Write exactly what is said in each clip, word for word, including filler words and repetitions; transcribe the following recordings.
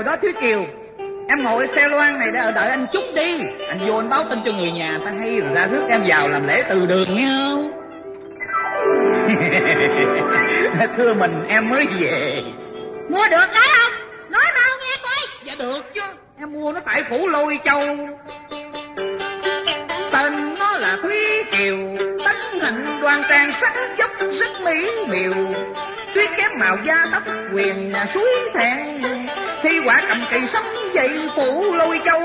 rồi đó Thúy Kiều. Em ngồi xe loan này để ở đợi anh chút đi. Anh vô anh báo tin cho người nhà ta hay rồi ra rước em vào làm lễ từ đường nghe không? Thưa mình em mới về. Mua được cái không? Nói mau nghe coi. Dạ được chứ. Em mua nó tại phủ Lôi Châu. Tên nó là Thúy Kiều, tánh hạnh đoan trang sắc dốc sức mỹ miều. Tuyết kém màu da tóc quyền nhà suối thẹn, thi quả cầm kỳ sống dậy phủ Lôi Châu.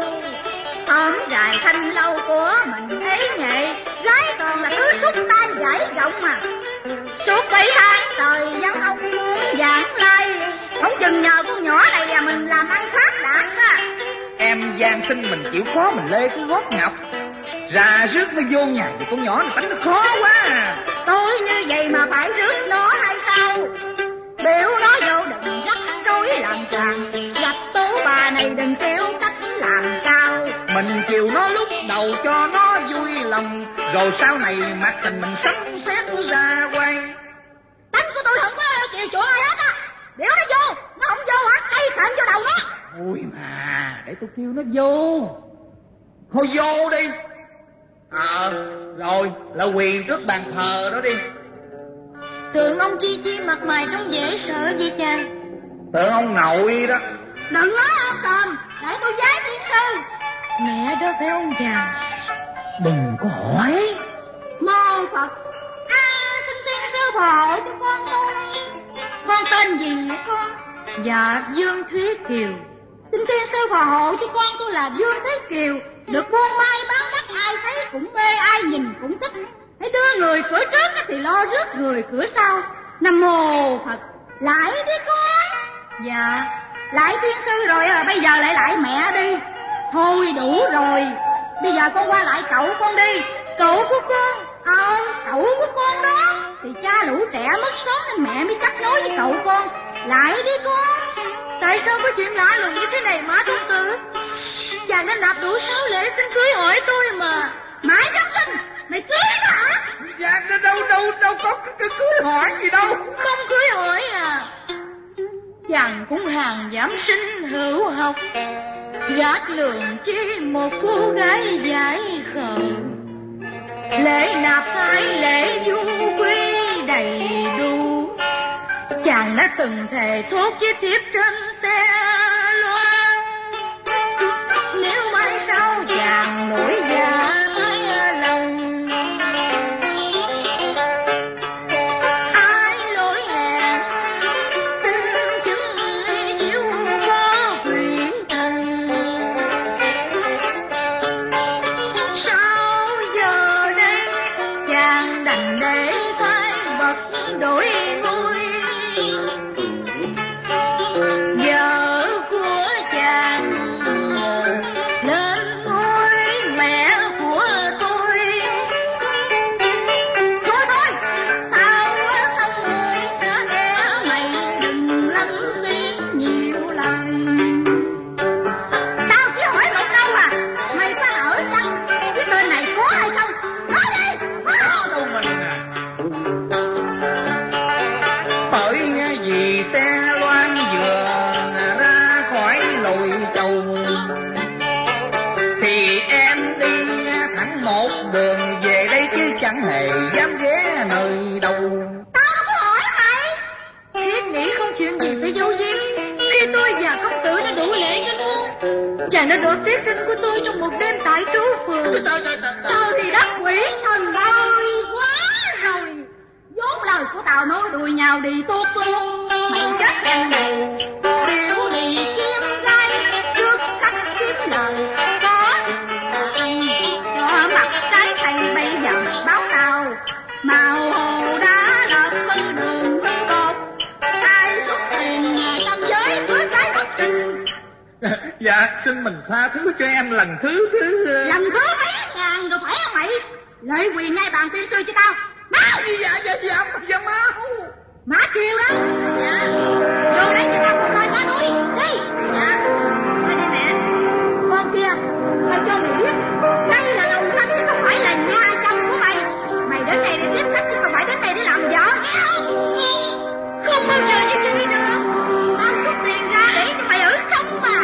Ôm dài thanh lâu của mình ấy nghệ, gái còn là cứ xúc tay gãy gọng mà. Suốt bảy tháng trời dân ông muốn giảng lai, không chừng nhờ con nhỏ này là mình làm ăn phát đạt á. Em gian sinh mình chịu khó mình lê cái gót ngọc, ra rước nó vô nhà thì con nhỏ này tính nó khó quá à. Tôi như vậy mà phải rước nó hay sao? Biểu nó vô đừng rắc rối làm tràn, gặp tú bà này đừng kêu cách làm cao. Mình chiều nó lúc đầu cho nó vui lòng, rồi sau này mặt tình mình sắp xếp ra quay. Tánh của tôi không có chịu chỗ ai hết á. Biểu nó vô, nó không vô hả? Cây cạnh vô đầu nó. Ôi mà, để tôi kêu nó vô. Thôi vô đi. Ờ, à, rồi, là quỳ trước bàn thờ đó đi. Tưởng ông Chi Chi mặt mày trông dễ sợ vậy cha. Tưởng ông nội đó. Đừng nói ông Sòm, để tôi giái tiên sư. Mẹ đó phải ông già. Đừng có hỏi. Mô Phật. À, xin tiên sư phù hộ cho con tôi. Con tên gì vậy con? Dạ, Dương Thúy Kiều. Xin tiên sư phù hộ cho con tôi là Dương Thúy Kiều. Được buôn mai bán đắt, ai thấy cũng mê, ai nhìn cũng thích. Hãy đưa người cửa trước thì lo rước người cửa sau. Nam mô Phật. Lại đi con. Dạ. Lại tiên sư rồi à, bây giờ lại lại mẹ đi. Thôi đủ rồi. Bây giờ con qua lại cậu con đi. Cậu của con. Ờ, cậu của con đó. Thì cha lũ trẻ mất sớm nên mẹ mới chấp nối với cậu con. Lại đi con. Tại sao có chuyện lạ lùng như thế này má công tử? Chàng đã nạp đủ sáu lễ xin cưới hỏi tôi mà. Mãi Giáng sinh, mày cưới nó hả? Dạ đâu đâu đâu có cái cưới hỏi gì đâu. Không cưới hỏi à? Chàng cũng hàng giảm sinh hữu học, gác lường chi một cô gái dại khờ. Lễ nạp hai lễ du quy đầy đủ. Chàng đã từng thề thốt với thiếp trên xe loan, nếu mai sau chàng nổi dạ thái lòng, ai lỗi hẹn xin chứng chiếu có quỷ thần. Sao giờ đây chàng đành để thay vật đổi nuôi, vợ của chàng lên ngôi mẹ của tôi. Thôi thôi, tao không muốn nghe mày đừng lắm tiếng nhiều lần. Tao chỉ hỏi một câu à, mày phải ở chăng cái tên này có hay không? Nói đi. Có đâu mình à. Bởi vì xe loan vừa ra khỏi Lôi Châu thì em đi thẳng một đường về đây chứ chẳng hề dám ghé nơi đâu. Tao đâu có hỏi mày. Thiết nghĩ không chuyện gì phải vô duyên. Khi tôi và công tử đã đủ lễ kết hôn, chàng đã đổ tiết sinh của tôi trong một đêm tại trú phường. Tao thì đắc quỷ thần ơi quá rồi. Vốn lời của tao nói đùi nhào đi tốt luôn. Mày chết đen đầu điệu lì kiếm gai trước cách kiếm lời có có mặt trái thầy bây giờ báo tao màu hồ đã lợp mư đường mư bột ai xuất tiền nhà tâm giới với cái bất tình. Dạ xin mình tha thứ cho em lần thứ thứ Lần thứ mấy ngàn rồi phải không mày? Lễ quỳ ngay bàn tiên sư cho tao. Mau. Dạ dạ dạ dạ má. Má kêu đó. Dạ. Vô đấy cho tao một coi cá núi. Đi. Dạ. Thôi đi mẹ. Con kia, tao cho mày biết, đây là lòng thân chứ không phải là nhà chồng của mày. Mày đến đây để tiếp khách chứ không phải đến đây để làm vợ, nghe không? Không bao giờ như vậy được. Tao xuất tiền ra để cho mày ở sống mà.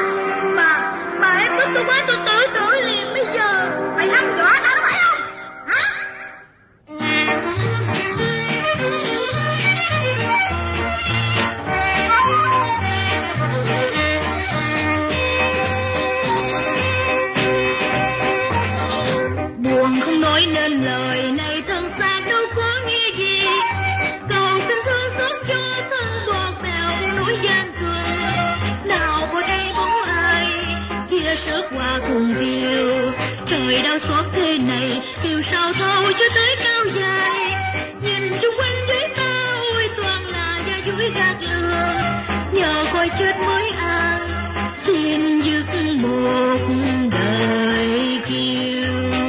người đau xót thế này, yêu sao thôi cho tới cao dài. Nhìn chung quanh dưới tôi toàn là gia dối gạt lừa, nhờ coi chết mới an, xin dứt một đời kiêu.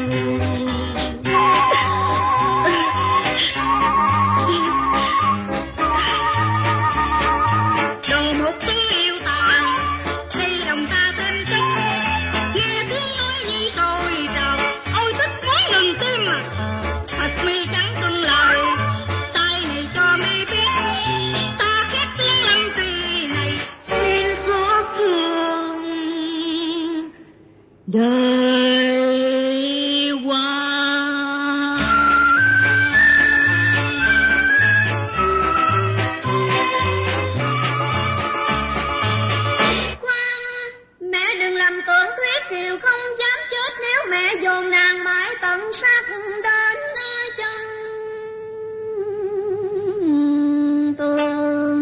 Đồ một tiếng yêu tàn, đây lòng ta thêm chất, nghe tiếng nói như sôi trào, ôi thích quá ngừng tim à. Thật mi chẳng tuân lời, tay này cho mi biết, ta khét tiếng lâm phi này, xin xót thương đời qua. Khoan, mẹ đừng làm tưởng Thuyết Kiều không dám chết nếu mẹ dồn nàng mãi tận sát đến chân tường.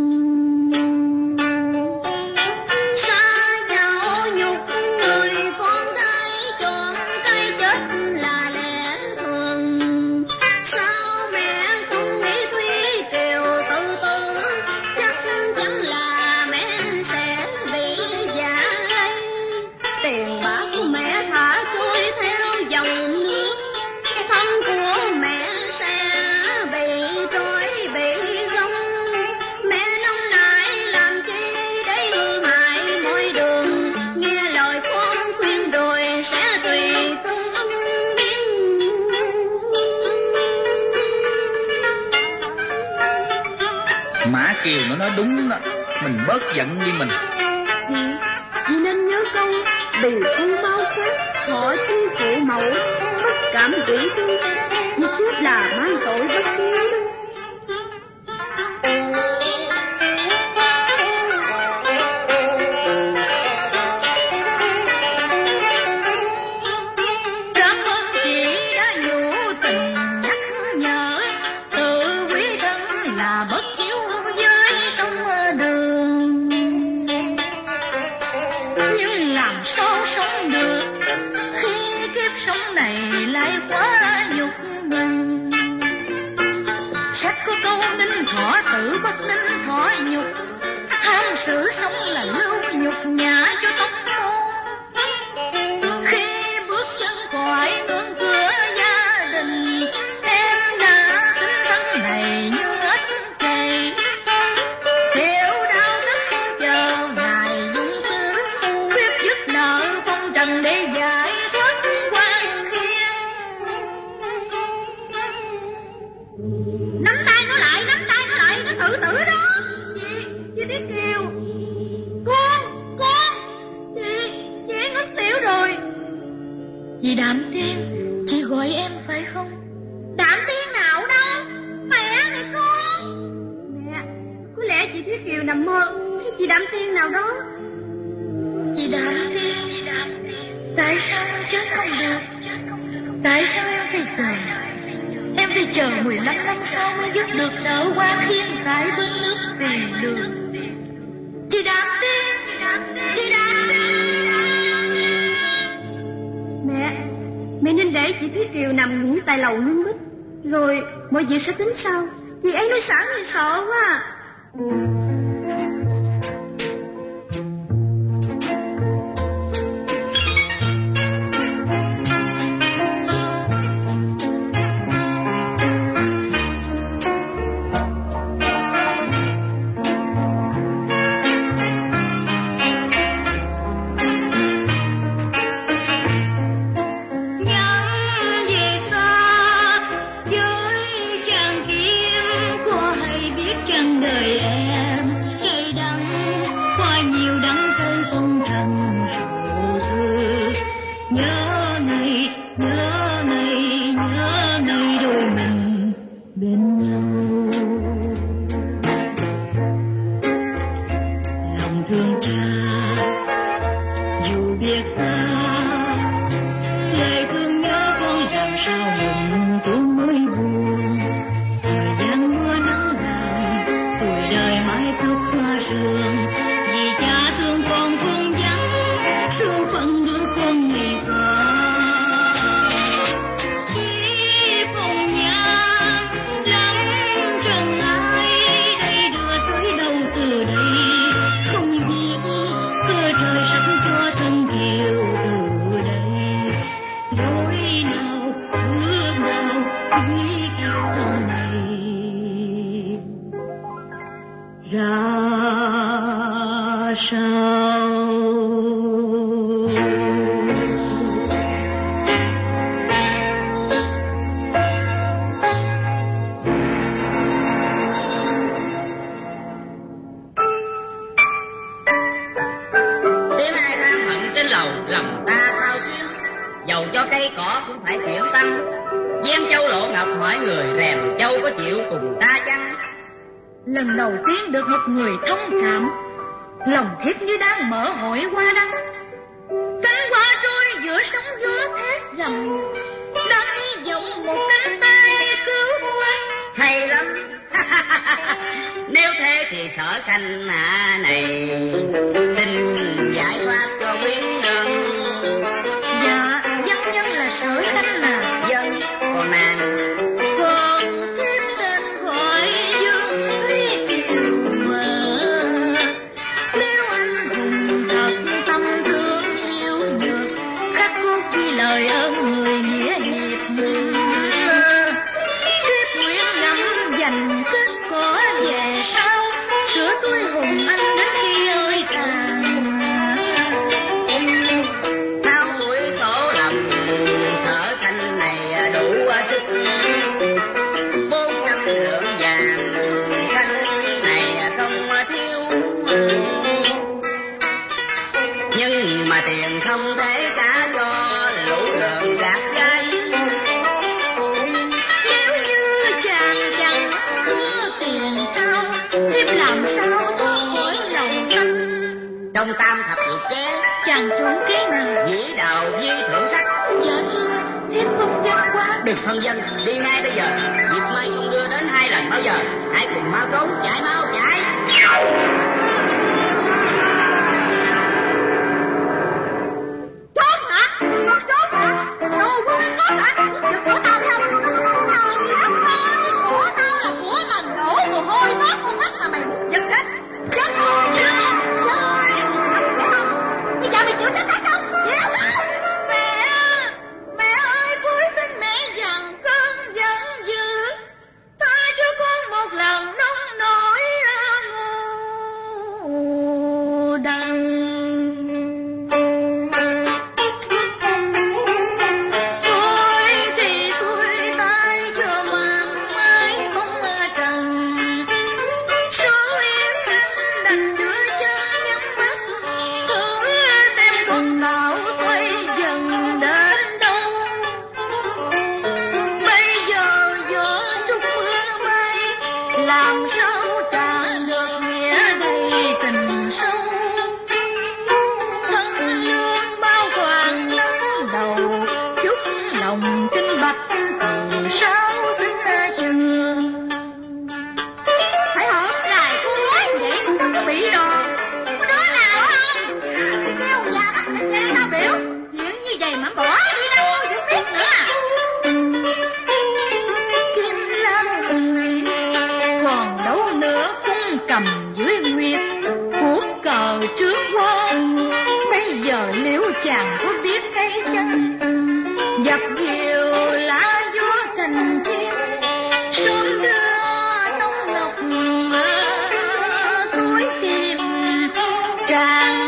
Xa dạo nhục người con thấy chọn cái chết là lẽ thường. Sao mẹ không nghĩ Thúy Kiều tự tử, chắc chắn là mẹ sẽ bị giả gây. Tiền bạc của mẹ thả trôi theo dòng nước, thân của mẹ sẽ bị trôi bị rong. Mẹ nông nại làm chi để hư hại mọi đường, nghe lời con khuyên rồi sẽ tùy tương biến. Mã Kiều nó nói đúng đó, mình bớt giận đi mình. Chị, chị nên nhớ câu bì thân bao quát, họ chung phụ mẫu, bất cảm vĩ thương, chị chết là mang tội bất hiếu đâu. Cảm ơn chị đã nhủ tình nhắc nhở, tự quý thân là bất hiếu với sông đường. Nhưng làm sao sống được khi kiếp sống này lại quá nhục nhằn. Sách có câu ninh thọ tự bất ninh thọ nhục, ham sự sống là lưu nhục nhã cho tóc môn. Khi bước chân khỏi ngưỡng cửa gia đình, em đã tính thân này như ếch cày. Theo đạo đức chờ ngài dung sư, quyết dứt nợ phong trần để giải thoát quan khiên. Nắm tay nó lại, nắm tay nó lại, nó tự tử đó. Chị, chị Tiết Kiều. Con, con, chị, chị ngất xỉu rồi. Chị Đạm Tiên, chị gọi em phải không? Đạm Tiên nào đâu? Mẹ này con. Mẹ, có lẽ chị Thúy Kiều nằm mơ thấy chị Đạm Tiên nào đó. Chị Đạm Tiên, chị Đạm Tiên, tại sao em chết không được? Tại sao em phải chờ? Em phải chờ mười lăm năm sau mới dứt được nợ qua khiên tại bên nước tiền đường. Chị Đạm Tiên, chị Đạm Tiên, chị Đạm Tiên. Mẹ, mẹ nên để chị Thúy Kiều nằm nghỉ tại lầu Ninh Bích, rồi mọi việc sẽ tính sau. Chị ấy nói sẵn thì sợ quá. Nhân về xa với chàng kiếm, cô hay biết chăng đời em thân này ra sao. Dầu cho cây cỏ cũng phải chuyển tâm. Giang Châu Lộ Ngọc hỏi người rèm châu có chịu cùng ta chăng? Lần đầu tiên được một người thông cảm, lòng thiếp như đang mở hội hoa đăng. Cánh hoa trôi giữa sóng gió thét gầm, đang hy vọng một cánh tay cứu hoa. Hay lắm. Nếu thế thì Sở Khanh à này xin giải thoát cho quyến nương. Dạ, dân nhân là Sở Khanh mà. Dân, còn nàng còn thêm tên gọi Dương Thúy Kiều mà. Nếu anh hùng thật tâm thương yêu nhược, khắc cốt ghi lời ơn người nghĩa hiệp. Thiếp nguyện ngắm dành kết cỏ về sau, sửa tôi hùng anh đến khi ơi tàn. Bốn trăm lượng vàng Khanh này không thiếu, nhưng mà tiền không thể trả cho lũ lợn gạt gáy. Nếu như chàng chẳng có tiền trao, thiếp làm sao thoát khỏi lòng xanh. Trong tam thập lục kế, chàng trốn kế nào? dĩ đạo di thượng sắc. Dạ thưa, thiếp không dám quá. Đừng phân dân, đi ngay bây giờ. Dịp mai không đưa đến hai lần bao giờ. Hãy cùng mau trốn, chạy mau chạy. Trốn hả? Con trốn hả? Đồ của anh trốn hả? Đừng của tao không? Trời đất ơi, của tao là của mình, đổ mồ hôi xót con mắt mà mày giật hết. Chết rồi, chết rồi. Bây giờ mày chịu chết hết không? Chịu không? Mẹ, mẹ ơi, cuối xin mẹ dằn cơn giận dữ, tha cho con một lần nông nổi ngu đắng. Cầm dưới nguyệt cuốc cờ trước quan, bây giờ liễu chàng có biết cái chân dập diều lá gió cành chim, sớm đưa nông ngọc túi tìm tràng.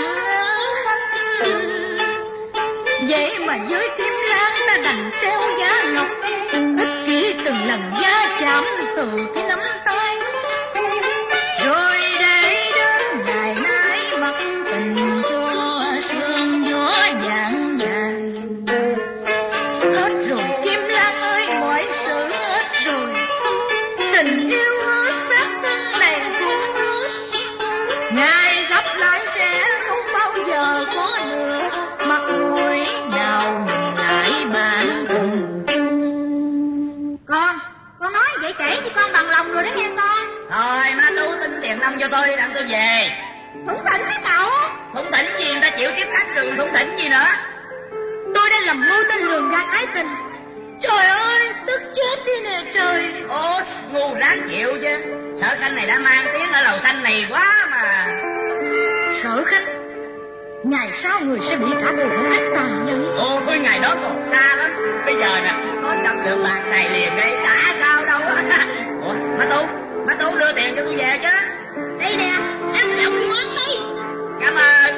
Vậy mà với kiếm lan ta đành treo giá ngọc, ích kỷ từng lần giá chạm từ cái nắm tay. Rồi để đến ngày nay mặc tình cho sương gió vàng vàng. Hết rồi Kim Lan ơi, mọi sự hết rồi. Tình yêu ước phát thân này cũng ước, ngày gặp lại sẽ không bao giờ có nữa. Mặt mũi nào nhìn lại bản thân. Con, con nói vậy kể thì con bằng lòng rồi đó nghe con. Thôi má Tú tính tiền nông cho tôi đặng tôi về. Thủng thỉnh mấy cậu. Thủng thỉnh gì, người ta chịu tiếp khách đường thủng thỉnh gì nữa. Tôi đã lầm mưu tên lường gạt ái tình. Trời ơi, tức chết đi nè trời. Ô, ngu ráng chịu chứ. Sở Khanh này đã mang tiếng ở lầu xanh này quá mà. Sở Khanh? ngày sau người sẽ bị trả thù một cách tàn nhẫn. Ồ, với ngày đó còn xa lắm. Bây giờ nè, có trăm lượng bạc xài liền đây, đã sao đâu. Ủa, má Tu, má Tu đưa tiền cho tôi về chứ. Đây nè, ăn đồng quán đi. Cảm ơn.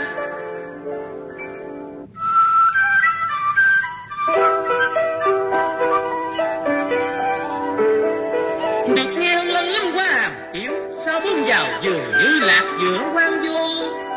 Được nghe lần lắm qua hàm tiếu, sao bước vào giường như lạc giữa quan vô.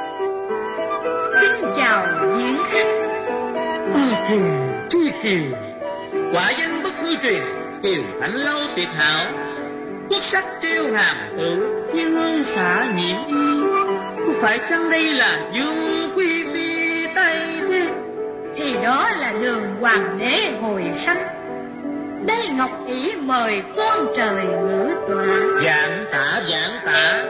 Kính chào diễn khách. Ba kiều, tri kiều, quả danh bất hư truyền, kiều thạnh lâu tuyệt hảo. Quốc sắc treo hàm tử, thiên hương xả nhiệm y. Có phải chăng đây là dương quý phi Tây thế? Thì đó là đường hoàng đế hồi sanh. Đây ngọc ỷ mời con trời ngữ tọa. Giảng tả, giảng tả.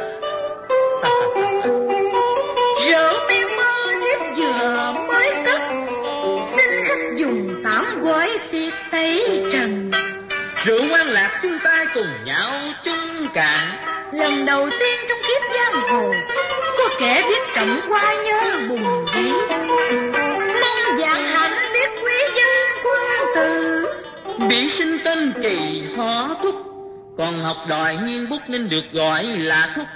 Rượu men mơ thiếp vừa mới cất, xin khách dùng tạm gói tiệc tẩy trần. Rượu quan lạc chung tay cùng nhau chung cạn. Lần đầu tiên trong kiếp giang hồ, có kẻ biết trọng qua nhớ bùng vĩ. Mong dạng hạnh biết quý danh quân tử. Bị sinh tên kỳ họ Thúc, còn học đòi nghiên bút nên được gọi là Thúc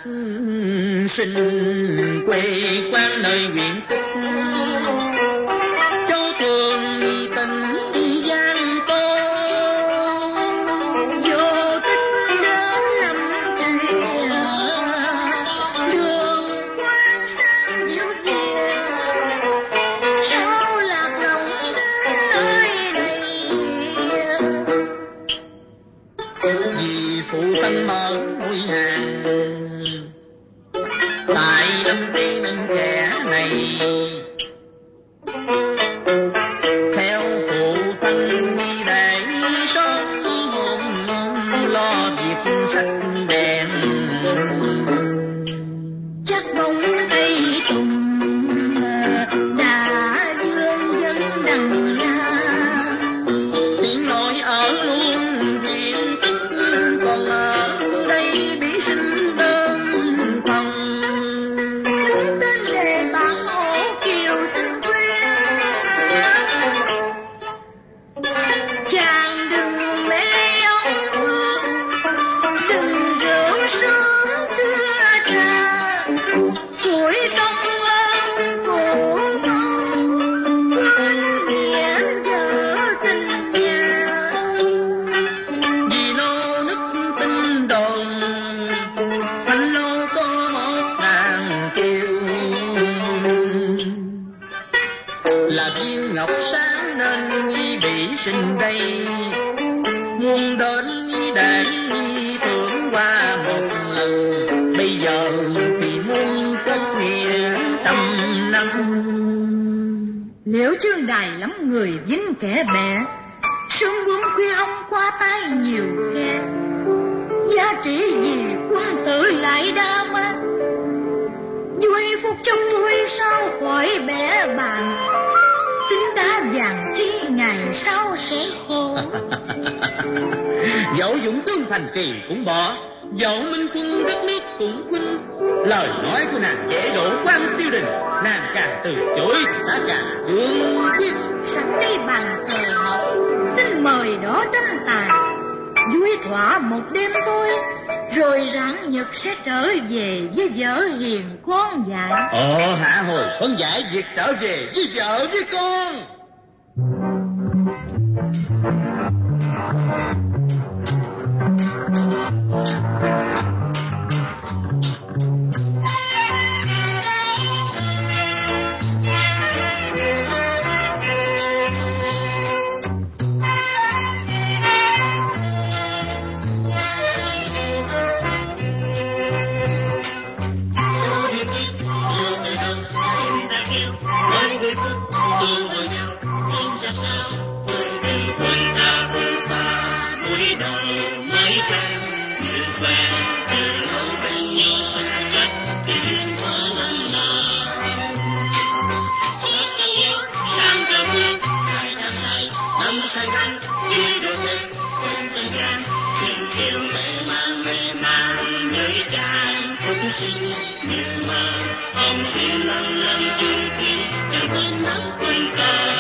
sinh. Quê quán nơi huyện Cúc, châu thường tình Giang Tô. Vô tích đến lâm trì, đường quan sang diệu tiền. Sao lạc lòng đến nơi này, vì phụ thân mở ngôi hàng, tại lâm đi nên kẻ này theo phụ thân đi để sống hồn lo việc sách đèn. chắc bóng cây tùng đã dương dân đằng ra. Tiếng nói ở luôn viện tích, còn ở đây bị sinh đơn phòng. Đứng tên lề bản ổ kiều xin quên. Chàng đừng mê ống hương, đừng rượu sướng chưa trà. Tuổi công ơn cụ không, quên nghĩa vợ tình nhà. Vì nô nức tin đồn, thanh lâu có một nàng kiều. Là viên ngọc sáng nên nhi bị sinh đây, muôn đến nhi để nhi tưởng qua một lần. Bây giờ thì muốn kết nghĩa trăm năm. Liễu Trương Đài lắm người dính kẻ bè, sớm bướm khuya ông qua tay nhiều kẻ. Giá trị gì quân tử lại đa mang, vui phúc trong vui sao khỏi bẻ bàn. Tính đá vàng chi ngày sau sẽ khô. Dẫu dũng tướng thành kỳ cũng bỏ, dẫu minh quân đất nước cũng khuynh. Lời nói của nàng dễ đổ quan siêu đình, nàng càng từ chối thì ta càng cương quyết. Sẵn đây bàn cờ học, xin mời đó tranh tài. Vui thỏa một đêm thôi, rồi rạng nhật sẽ trở về với vợ hiền con dại. Ồ, hạ hồi phân giải việc trở về với vợ với con. sinh như mơ, ông xin lần lần chung chi đừng quên mất quên cả.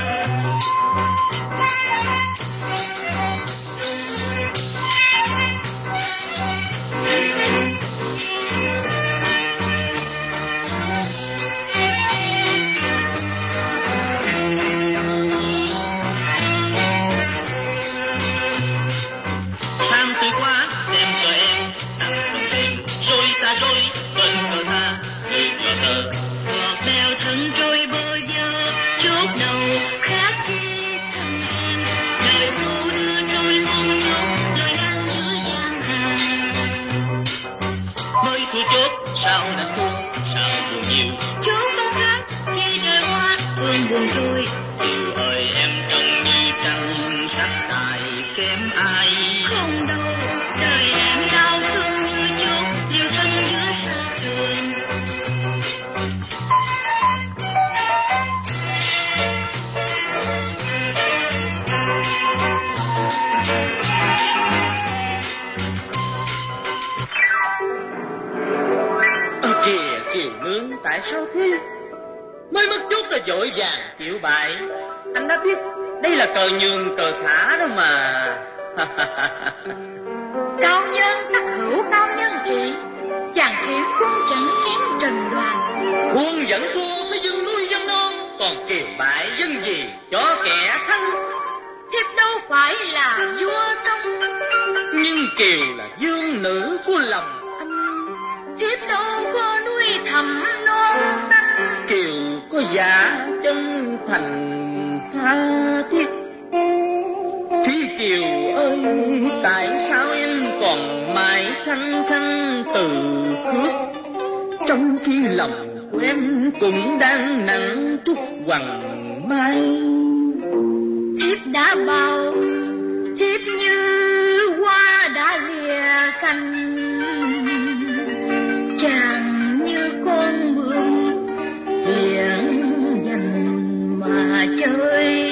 buồn trôi. Điều ơi em trông như trăng sắc tài kém ai. Không đâu, đời em đau thương như chốt liều thân giữa xa trường. Ơ kìa, Kiều Nương, tại sao thế? Mới mất chút là vội vàng chịu bại. Anh đã biết đây là cờ nhường cờ thả đó mà. Cao nhân tắc hữu cao nhân trị, chàng khiến quân chẳng kém trần đoàn. Quân dẫn thua với dân nuôi dân non, còn Kiều bại dân gì cho kẻ thắng. Thiếp đâu phải là vua tông, nhưng Kiều là dương nữ của lòng anh. thiếp đâu có nuôi thầm non xanh. Kiều có giả chân thành tha thiết. Thúy Kiều ơi, tại sao em còn mãi khăng khăng từ khước, trong khi lòng của em cũng đang nặng trút hoàng mai. Thiếp đã bao, thiếp như hoa đã lìa cành, chàng như con bướm hiền dành mà chơi.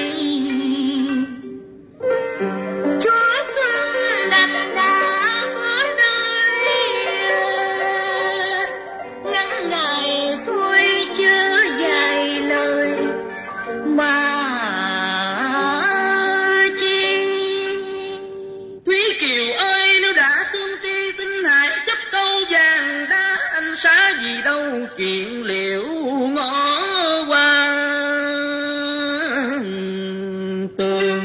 Chúa xuân đành đã có nơi, ngắn ngày thôi chớ dài lời mà chi. Thúy Kiều ơi, nếu đã tương tri xin hãy chấp câu vàng đá, anh xá gì đâu chuyện liệu ngõ qua tường.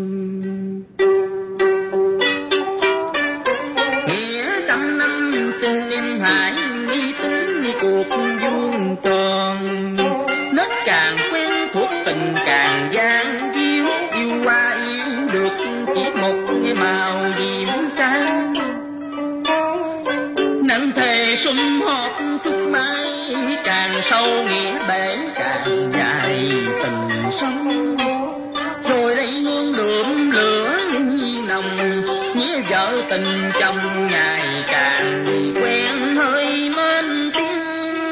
Nghĩa trăm năm xin em hãy nghĩ tính cuộc vuông tròn, nết càng quen thuộc tình càng gian díu, yêu qua yêu được chỉ một cái màu diễm trang. Nắng thề sum hót chút mãi, càng sâu nghĩa bể càng dài tình sống. Rồi đây hương đượm lửa nhi nồng, nghĩa vợ tình chồng ngày càng quen hơi mến tiếng.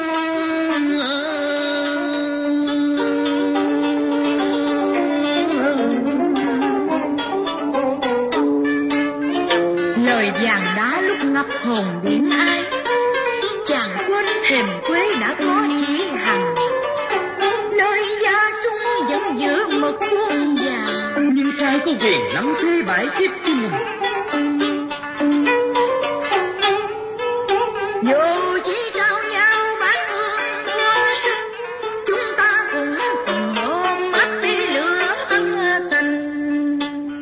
Lời vàng đá lúc ngập hồn biển ai, chàng quên thềm quê đã có chỉ hằng. Nơi gia trung vẫn giữ mực quân vàng, Nhưng trai có quyền nắm thế bãi kiếp của mình. dù chỉ trao nhau bát hương hoa sức, chúng ta cũng cùng ôm ấp đi lửa ân tình.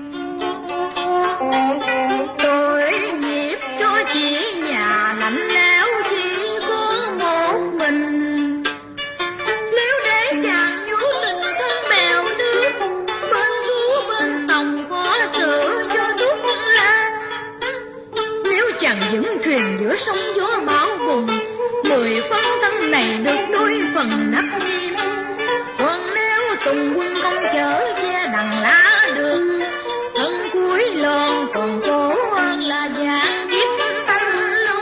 Tội nghiệp cho chị nhà lạnh lẽo chỉ có một mình. Nếu để chàng nhú tình thân bèo nước, bên thú bên tòng có sự cho thuốc lan. Nếu chàng vững thuyền giữa sông gió bão bùng, mười phân thân này được đôi phần nắp nghiêm. Còn nếu tùng quân công chở che đằng lá đường, thân cuối lon còn chỗ hơn là dạng kiếp thanh long.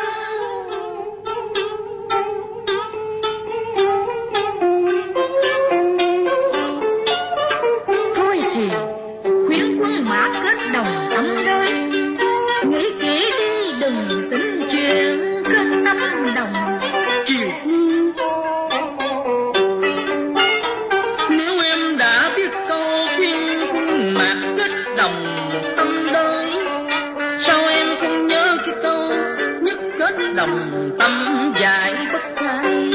Thôi thì khuyến quân mã kết đồng tâm đôi, nghĩ kỹ đi đừng tính chuyện kết tâm đồng đồng tâm giải bất khai.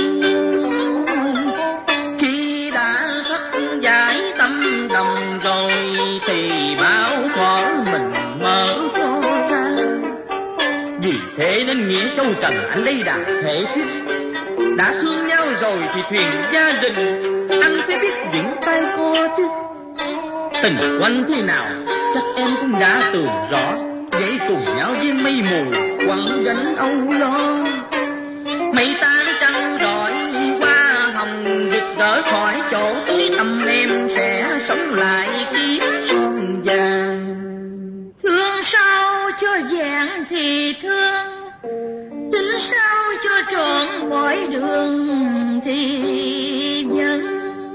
Khi đã thất giải tâm đồng rồi thì báo thỏa mình mở cho ra. Vì thế nên nghĩa châu trần anh đây đã thể thiết. Đã thương nhau rồi thì thuyền gia đình anh phải biết những tay co chứ. Tình quanh thế nào chắc em cũng đã tưởng rõ. Vậy cùng nhau với mây mù quăng gánh âu lo. Mây tan trăng rọi qua hồng rực rỡ khỏi chỗ tối tăm em sẽ sống lại kiếp son vàng. Thương sao cho vẹn thì thương, tính sao cho trọn mọi đường thì vẫn.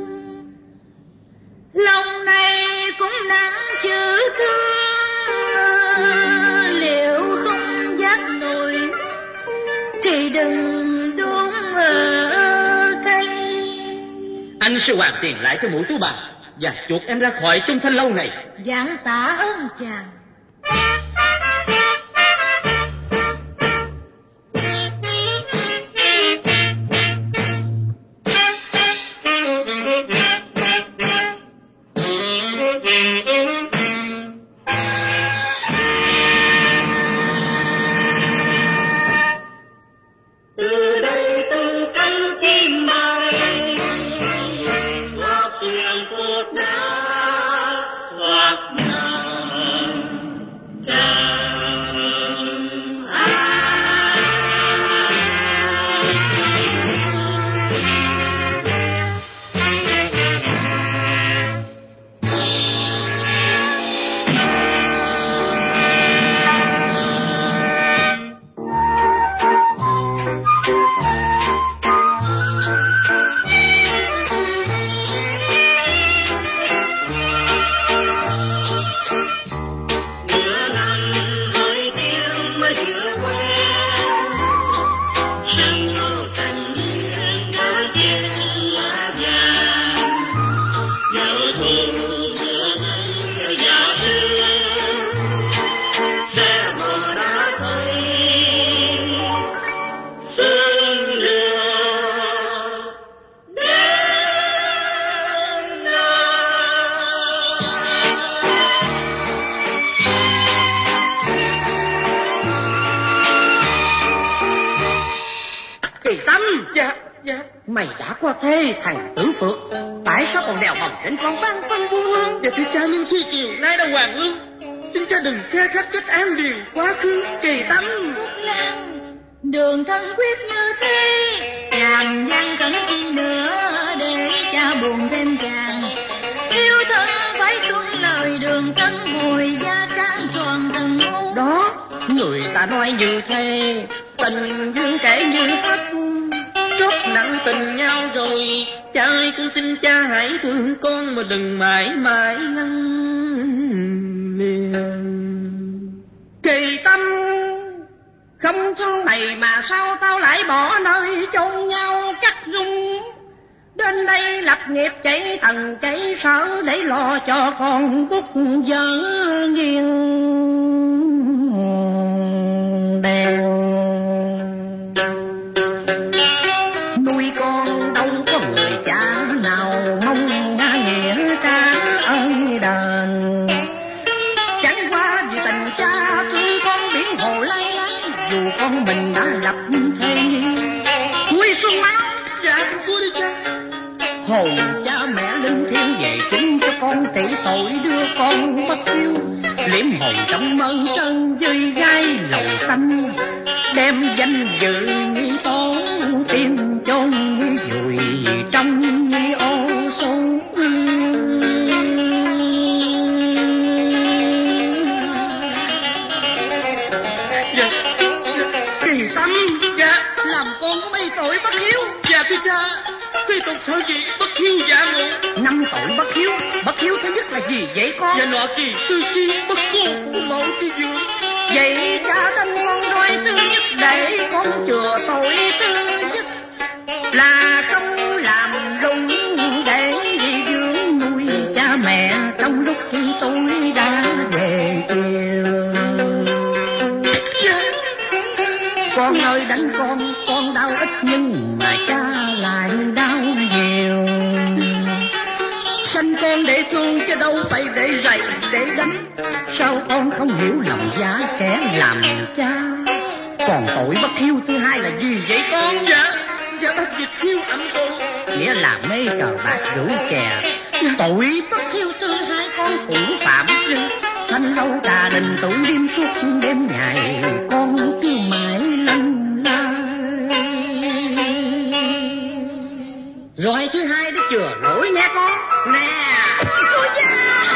Lòng này cũng nặng chữ thương, liệu không giác nổi thì đừng đốn ở cây. Anh sẽ hoàn tiền lại cho mụ chú bà và chuộc em ra khỏi Trung Thanh Lâu này. Vạn tạ ơn chàng. Mày đã qua thế thằng Tử Phượng, tại sao còn đèo hồng đến con băng phân vua? Dạ thưa cha, nhưng Thi Kiều nay đã hoàng ương, xin cha đừng khe khắc kết án điều quá khứ. Kỳ Tâm đường thân quyết như thế, chàng gian cần chi nữa để cha buồn thêm chàng. Yêu thân phải tuân lời đường thân, ngồi gia trang tròn từng ngôn. Đó, người ta nói như thế, tình duyên kể như hết. Trót nặng tình nhau rồi, cha ơi con xin cha hãy thương con mà đừng mãi mãi lăn liền. Kỳ Tâm, không thương mày mà sao tao lại bỏ nơi chôn nhau cắt dung. Đến đây lập nghiệp chạy thần chạy sở để lo cho con bút vợ nghiêng đèo. Nuôi con đâu có người cha nào mong nghĩa cha ơi đền. Chẳng qua vì tình cha thương con biển hồ lay lắng, dù con mình đã lập thề cuối xuân máu. Dạ con đi cha. Hồn cha mẹ linh thiêng về chính cho con tỷ tội đưa con bất hiếu. Liễm hồn trong mơ sơn dơi gai lầu xanh, đem danh dự nghi tố tim chôn vùi trong ô số. Dạ, Kỳ Tâm, dạ Làm con có mấy tội bất hiếu? Dạ thưa cha, thế tội sợ gì bất hiếu dạ ngộ? Năm tội bất hiếu. Bất hiếu thứ nhất là gì vậy con? Dạ nọ kỳ tư chi bất cô mẫu chi dưỡng. Vậy cha tên con nói thứ nhất để con chừa tội thứ nhất là không làm lung để dưỡng nuôi cha mẹ trong lúc khi tôi đã về chiều. Con ơi đánh con, con đau ít nhưng mà cha lại đau nhiều. Sanh con để thương chứ đâu phải để dạy để đánh. Sao con không hiểu lòng giá kẻ làm cha? Còn tội bất hiếu thứ hai là gì vậy con? Dạ, dạ bác dịch hiếu ẩm cô. Nghĩa là mê cờ bạc rượu chè. Tội bất hiếu thứ hai con cũng phạm. Thanh lâu trà đình tụ đêm suốt đêm ngày. Con cứ mãi lanh lai. Rồi thứ hai đó chừa nổi nha con. Nè ui da.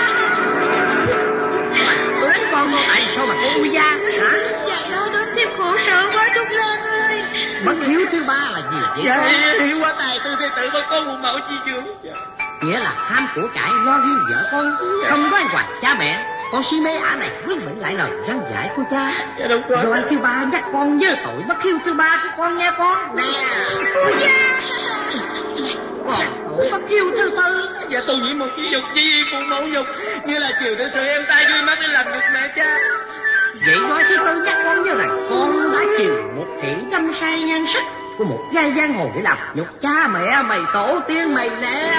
Tôi đánh con đâu tại sao mà con ui da hả? Dạ đau đớn thêm khổ sở quá Trúc Lan ơi. Bất hiếu thứ ba là gì vậy Dạ con? hiếu quá tài tôi sẽ tự bắt con một mẫu chi dưỡng. Dạ. Nghĩa là ham của cải lo riêng vợ con, không có ai quản cha mẹ. Con si mê ả này vướng bỉnh lại lời răn dạy của cha. Dạ đúng rồi. Rồi thứ ba nhắc con nhớ tội bất hiếu thứ ba của con nghe con. Nè ôi da. Còn tội bất hiếu thứ tư. Dạ tôi nghĩ một cái dục chi phụ mẫu dục, như là chiều tới sự em tay đuôi mắt để làm nhục mẹ cha. Vậy nói thứ tư nhắc con nhớ rằng con đã chiều một thị đâm say nhan sắc của một giai giang hồ để làm nhục cha mẹ mày tổ tiên mày nè.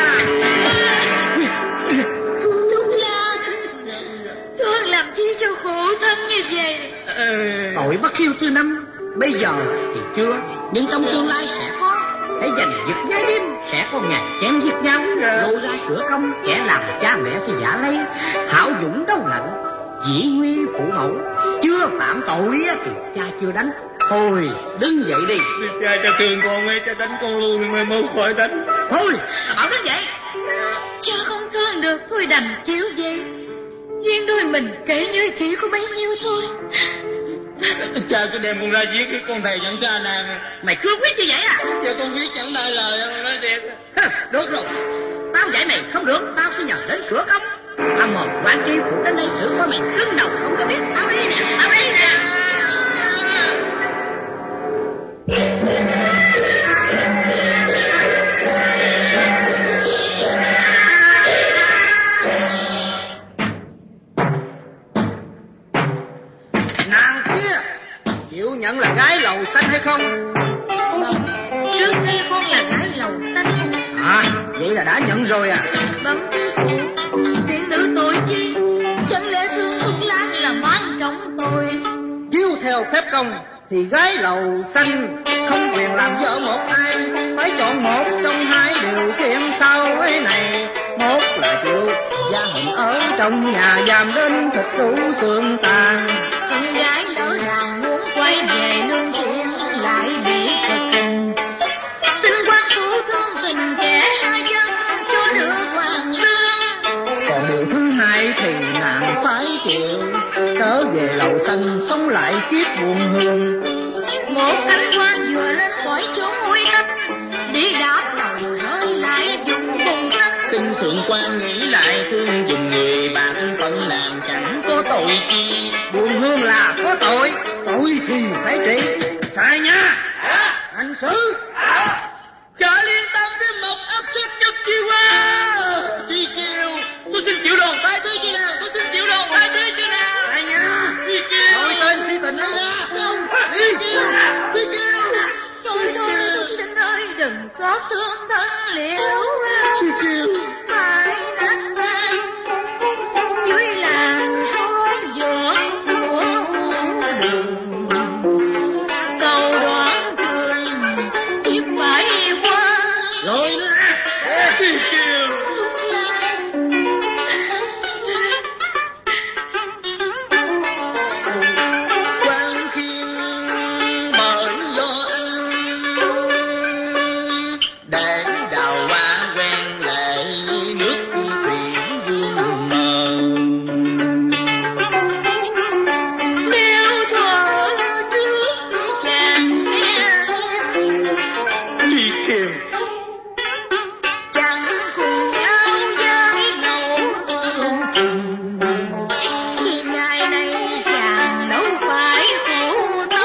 Trúc Lan, thương làm chi cho khổ thân như vậy? Tội bất hiếu thứ năm. Bây giờ thì chưa, nhưng trong tương lai sẽ có. Hãy giành giật giai đêm sẽ có ngày chém giết nhau. Lôi ra cửa công, kẻ làm cha mẹ phải giả lấy. Hảo dũng đấu lạnh, dĩ nguy phụ mẫu. Chưa phạm tội thì cha chưa đánh. Thôi đứng dậy đi. Cha cha thương con ấy, cha đánh con luôn mà mau khỏi đánh. Thôi bảo đứng dậy. Cha không thương được thôi đành chịu vậy. Duyên đôi mình kể như chỉ có bấy nhiêu thôi. Cha cứ đem con ra giết cái con thầy dẫn xa nàng. Mày cương quyết như vậy à? Dạ con viết chẳng đại lời ông nói đẹp. Được rồi, tao dạy mày không được, tao sẽ nhờ đến cửa công. Tao mời quan tri phụ đến đây xử coi mày cứng đầu không có biết. Tao đi nè, tao đi nè. Nàng kia chịu nhận là gái lầu xanh hay không? Trước đây con là gái lầu xanh. À, vậy là đã nhận rồi à? Bẩm tri phụ, tiện nữ tội chi? Chẳng lẽ thương Trúc Lan là oan trọng tội? Chiếu theo phép công thì gái lầu xanh không quyền làm vợ một ai, phải chọn một trong hai điều kiện sau ấy này. Một là chịu gia hận ở trong nhà giam đến thịt rũ xương tàn. Con gái lỡ làng muốn quay về lương thiện lại bị cực hình. Xin quan phủ thương tình kẻ sai dân cho được hoàng lương. Còn điều thứ hai thì nàng phải chịu trở về lầu xanh sống lại kiếp buồn hương. Một cánh hoa vừa lên khỏi chỗ nguy cấp, đi đáp đầu rơi lại dùng vùng xanh. Xin thượng quan nghĩ lại thương dùng người bạn phận làm chẳng có tội chi. Buồn hương là có tội, tội thì phải trị. Sai nha, hành xử. Khởi liên tâm với một áp sát nhất chi qua. Chi Kiều, tôi xin chịu đòn tay tới chi nào, tôi xin chịu đòn tay tới chi nào. Sai nha, Chi Kiều, nói tên si tình đó ra. Chi Kiều, Chi Kiều. Thôi thôi Trúc Sinh ơi, đừng xót thương thân liễu. Chi Kiều, Phải nắng vang dưới làn gió giữa của đường. Cầu đoán trường tiếp phải qua. Rồi nữa. Chi Kiều. Trúc Lan. Quan khiên bởi do anh để đào hoa quen lệ nước thuyền vương mờ. Nếu thuở trước chàng nghe Chi Kiều, chẳng cùng nhau với nấu cơm cùng, thì ngày nay chàng đâu phải khổ tâm.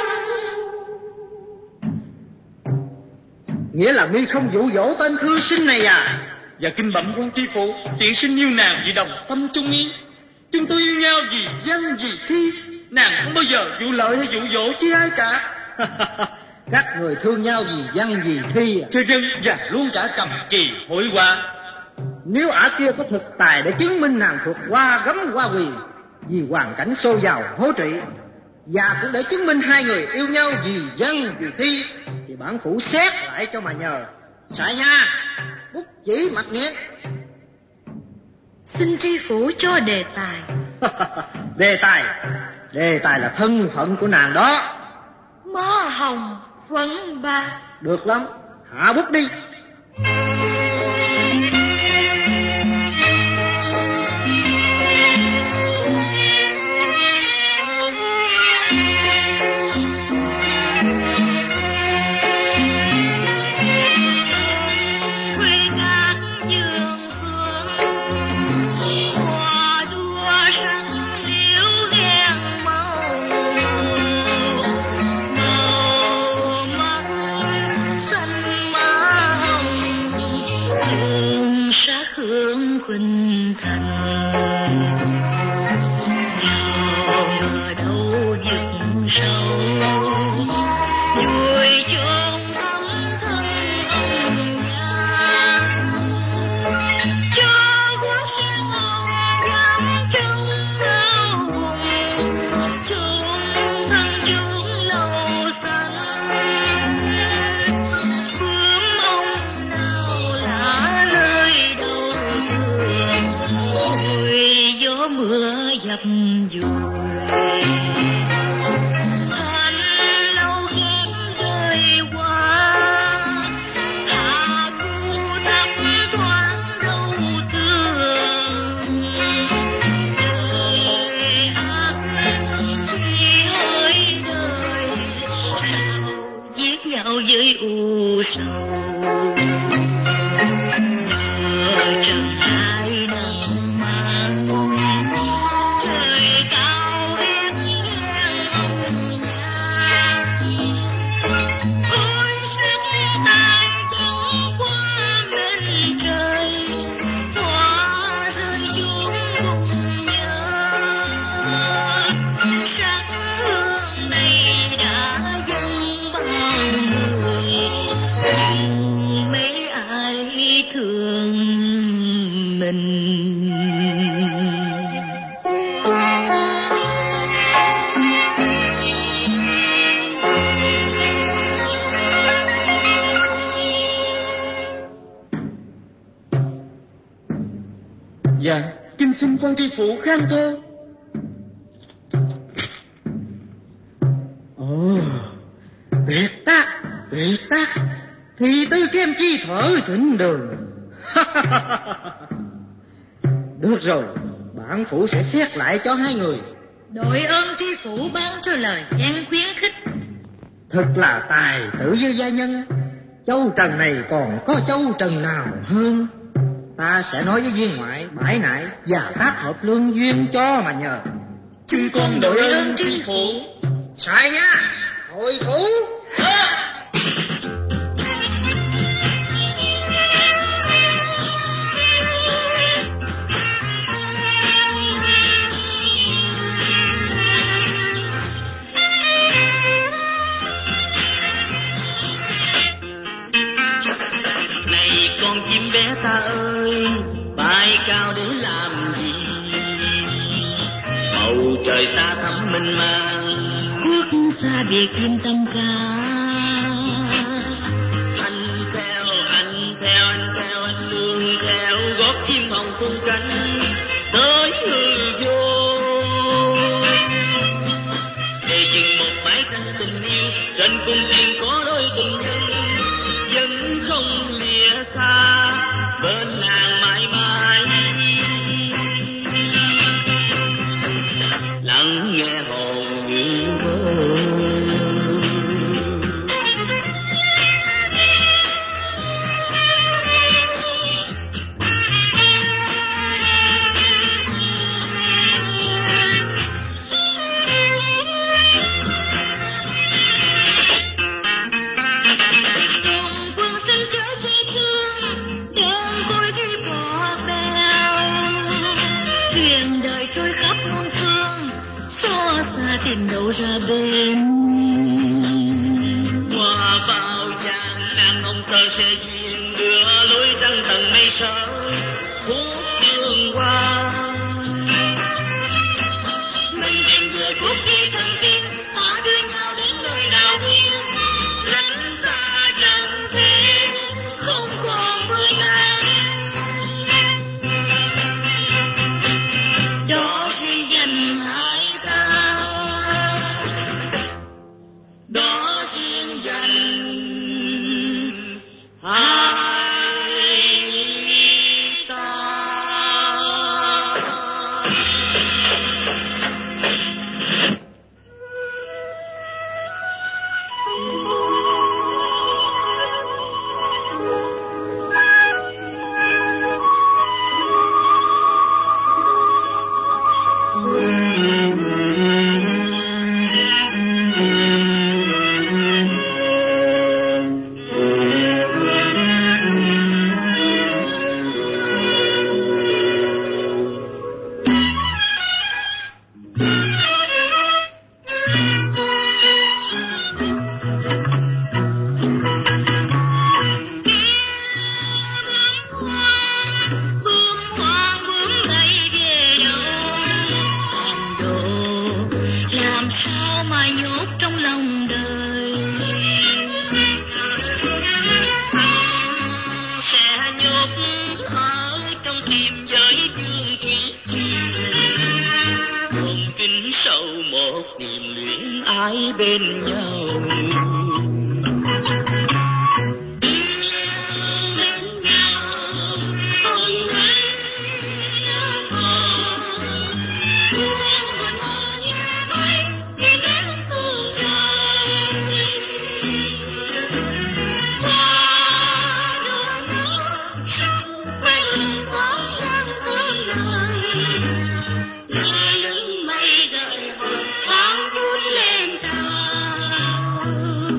Nghĩa là mi không dụ dỗ tên thư sinh này à? và kinh bẩm quan tri phủ, chuyện sinh yêu nàng vì đồng tâm chung ý. Chúng tôi yêu nhau vì dân vì thi, nàng không bao giờ dụ lợi hay dụ dỗ chi ai cả. Các người thương nhau vì văn vì thi à? Cho dân và luôn cả cầm kỳ hội họa. Nếu ả kia có thực tài để chứng minh nàng thuộc qua gấm qua quỳ vì hoàn cảnh xô vào hố trị, và cũng để chứng minh hai người yêu nhau vì văn vì thi, thì bản phủ xét lại cho mà nhờ. Sải nha, bút chỉ mặt nghiêng. Xin tri phủ cho đề tài. Đề tài Đề tài là thân phận của nàng đó. Mơ hồng phấn ba. Được lắm, hạ bút đi. Khuynh thành nào ngờ đâu vực sâu, vui chôn thắm thân ông nhà, cho quốc sen hồng gắm trong áo hồng, chôn thân chốn lâu xanh, bướm ông nào lá rơi đâu gió mưa dập dùi, thanh lâu khép rơi qua, hạ thu thấp thoáng đâu tường, đời ác chỉ hỡi đời, sao giết nhau với u sầu. Trần ai nắng mang trời cao ép ngang ông nhà, ôi sắc tai chẳng qua bên trời, hoa rơi xuống bụng nhớ, sắc hương này đã dâng bao người, nhưng mấy ai thương mình. Dạ, kính xin quan tri phủ khen thơ. Ồ, tuyệt tác, tuyệt tác, thì tư kem chi thở thịnh đường. Được rồi, bản phủ sẽ xét lại cho hai người. Đội ơn tri phủ ban cho lời khen khuyến khích. Thật là tài tử với gia nhân. Châu Trần này còn có châu Trần nào hơn. Ta sẽ nói với viên ngoại bãi nại và tác hợp lương duyên cho mà nhờ. Chúng con đội ơn tri phủ. Sai nha, hội phủ. Này con chim bé ta ơi, bay cao để làm gì? Bầu trời xa thẳm mênh mang, Quốc xa biệt kim tâm ca. Anh theo, anh theo, anh theo, anh luôn theo gót chim hồng tung cánh tới hư vô. Để dừng một mái tranh tình yêu, trên cung tiên có đôi tình nhân vẫn không lìa xa bên nàng mãi mãi. Lắng nghe hồn những vơi. Quân sinh chớ suy thương, đơn côi khi bỏ sẽ duyên đưa lối trăng tầng mây sớm khúc dương hoa. Mình tìm người phút khi thân tin ta đưa nhau đến nơi nào yên lánh xa trần thế không còn mưa nắng. Đó duyên dành hai ta, đó duyên dành hai ta. Bên nhau lên cao.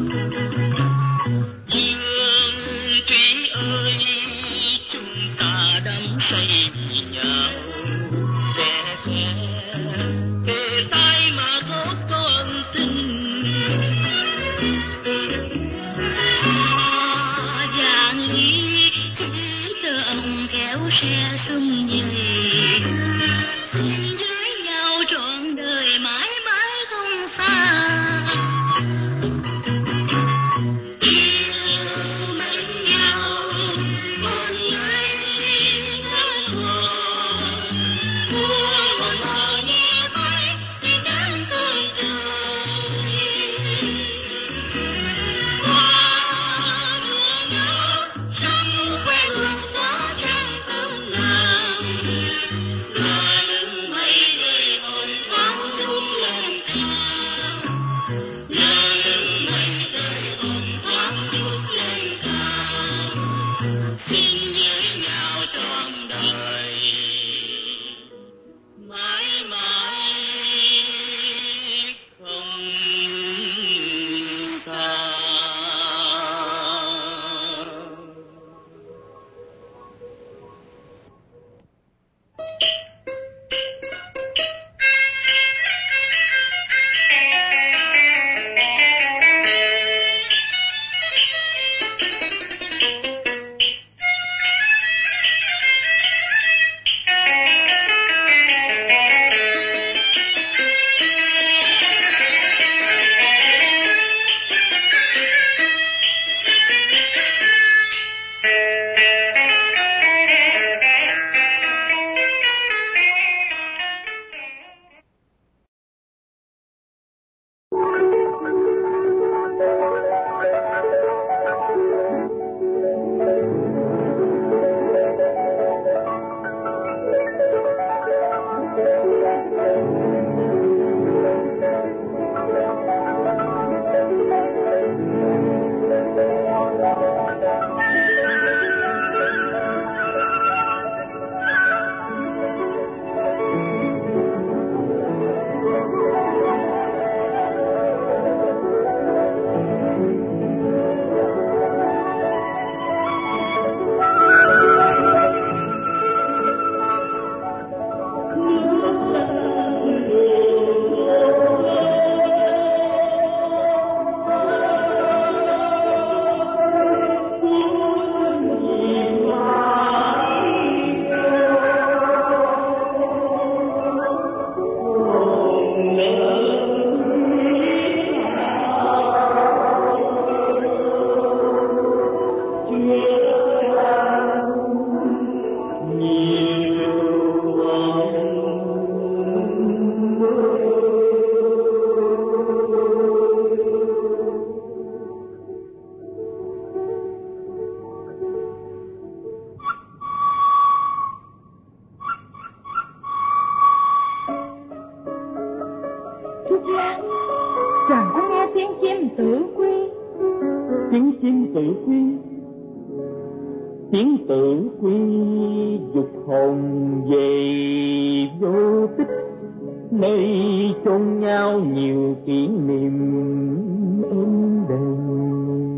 chim tự quy. Tiếng chim tự quy, tiếng tự quy dục hồn về vô tích, nơi chôn nhau nhiều kỷ niệm êm đềm.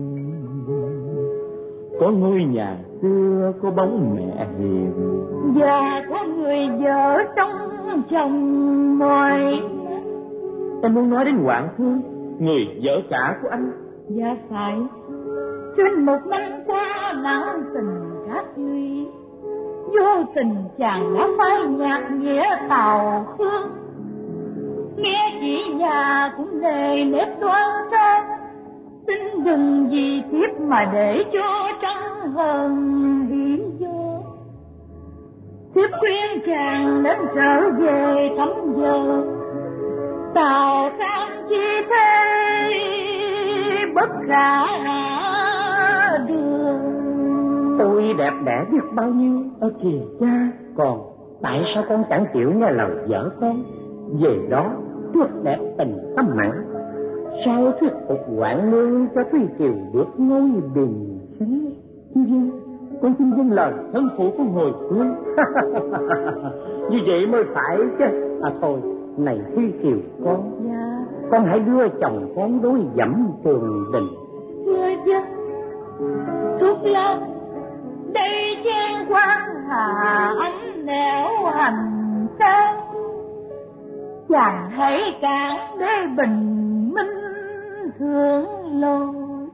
Có ngôi nhà xưa có bóng mẹ hiền, và có người vợ trong chồng ngoài. Em muốn nói đến Hoàng Phương, người vợ cả của anh. Dạ phải. Trên một năm qua nặng tình các duy, vô tình chàng đã phai nhạt nghĩa tàu hương. Nghe chị nhà cũng nề nếp đoan trang, xin đừng vì thiếp mà để cho trăng hờn lý do. Thiếp khuyên chàng nên trở về thăm giờ, tàu cam chi thế bất khả đường. Tôi đẹp đẽ biết bao nhiêu ở kìa cha, còn tại sao con chẳng chịu nghe lời vợ con? Về đó tuyệt đẹp tình tâm mặn, sao thuyết phục Hoàng Nương cho Thúy Kiều được ngôi bình sinh? Dân, con xin dâng lời thân phụ con hồi hương. Như vậy mới phải chứ. À thôi, này Thúy Kiều con, Dạ. con hãy đưa chồng con đối dẫm tường đình. Thưa dân, Thuốc Lan, đây gian quan hà ánh nẻo hành sang, chàng hãy cản để bình minh thượng lôi.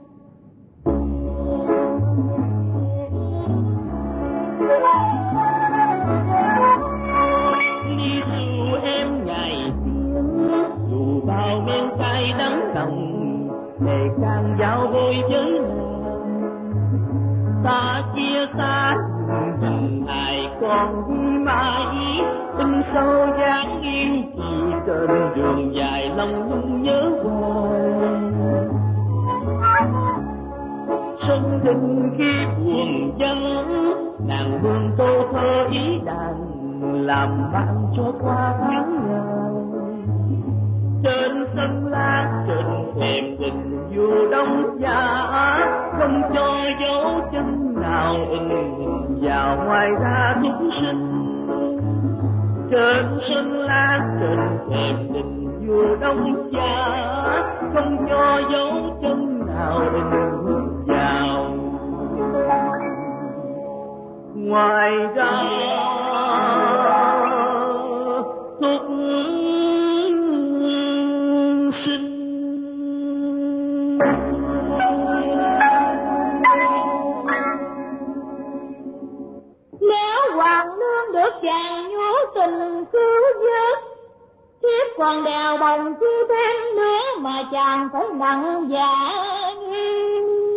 Đi dù em ngày xưa, dù bao men cay đắng nồng, để càng giao vui với nàng. Ta chia xa tình ai còn đi mãi, tình sâu dáng yêu chỉ trên đường dài lòng nhung nhớ hoài. Sông đình khi buồn vắng, nàng hương tô thơ ý đàn, làm bạn cho qua tháng ngày. Trên sân lá trên thềm đình dù đông giá, không cho dấu chân nào in vào ngoài ra thúc sinh. Trên sân lá trên thềm đình dù đông giá, không cho dấu chân nào in vào ngoài ra thúc sinh. Nếu Hoàng Nương được chàng nhú tình cứu vớt, thiếp còn đèo bồng chi thêm nữa mà chàng phải nặng dạ nghi.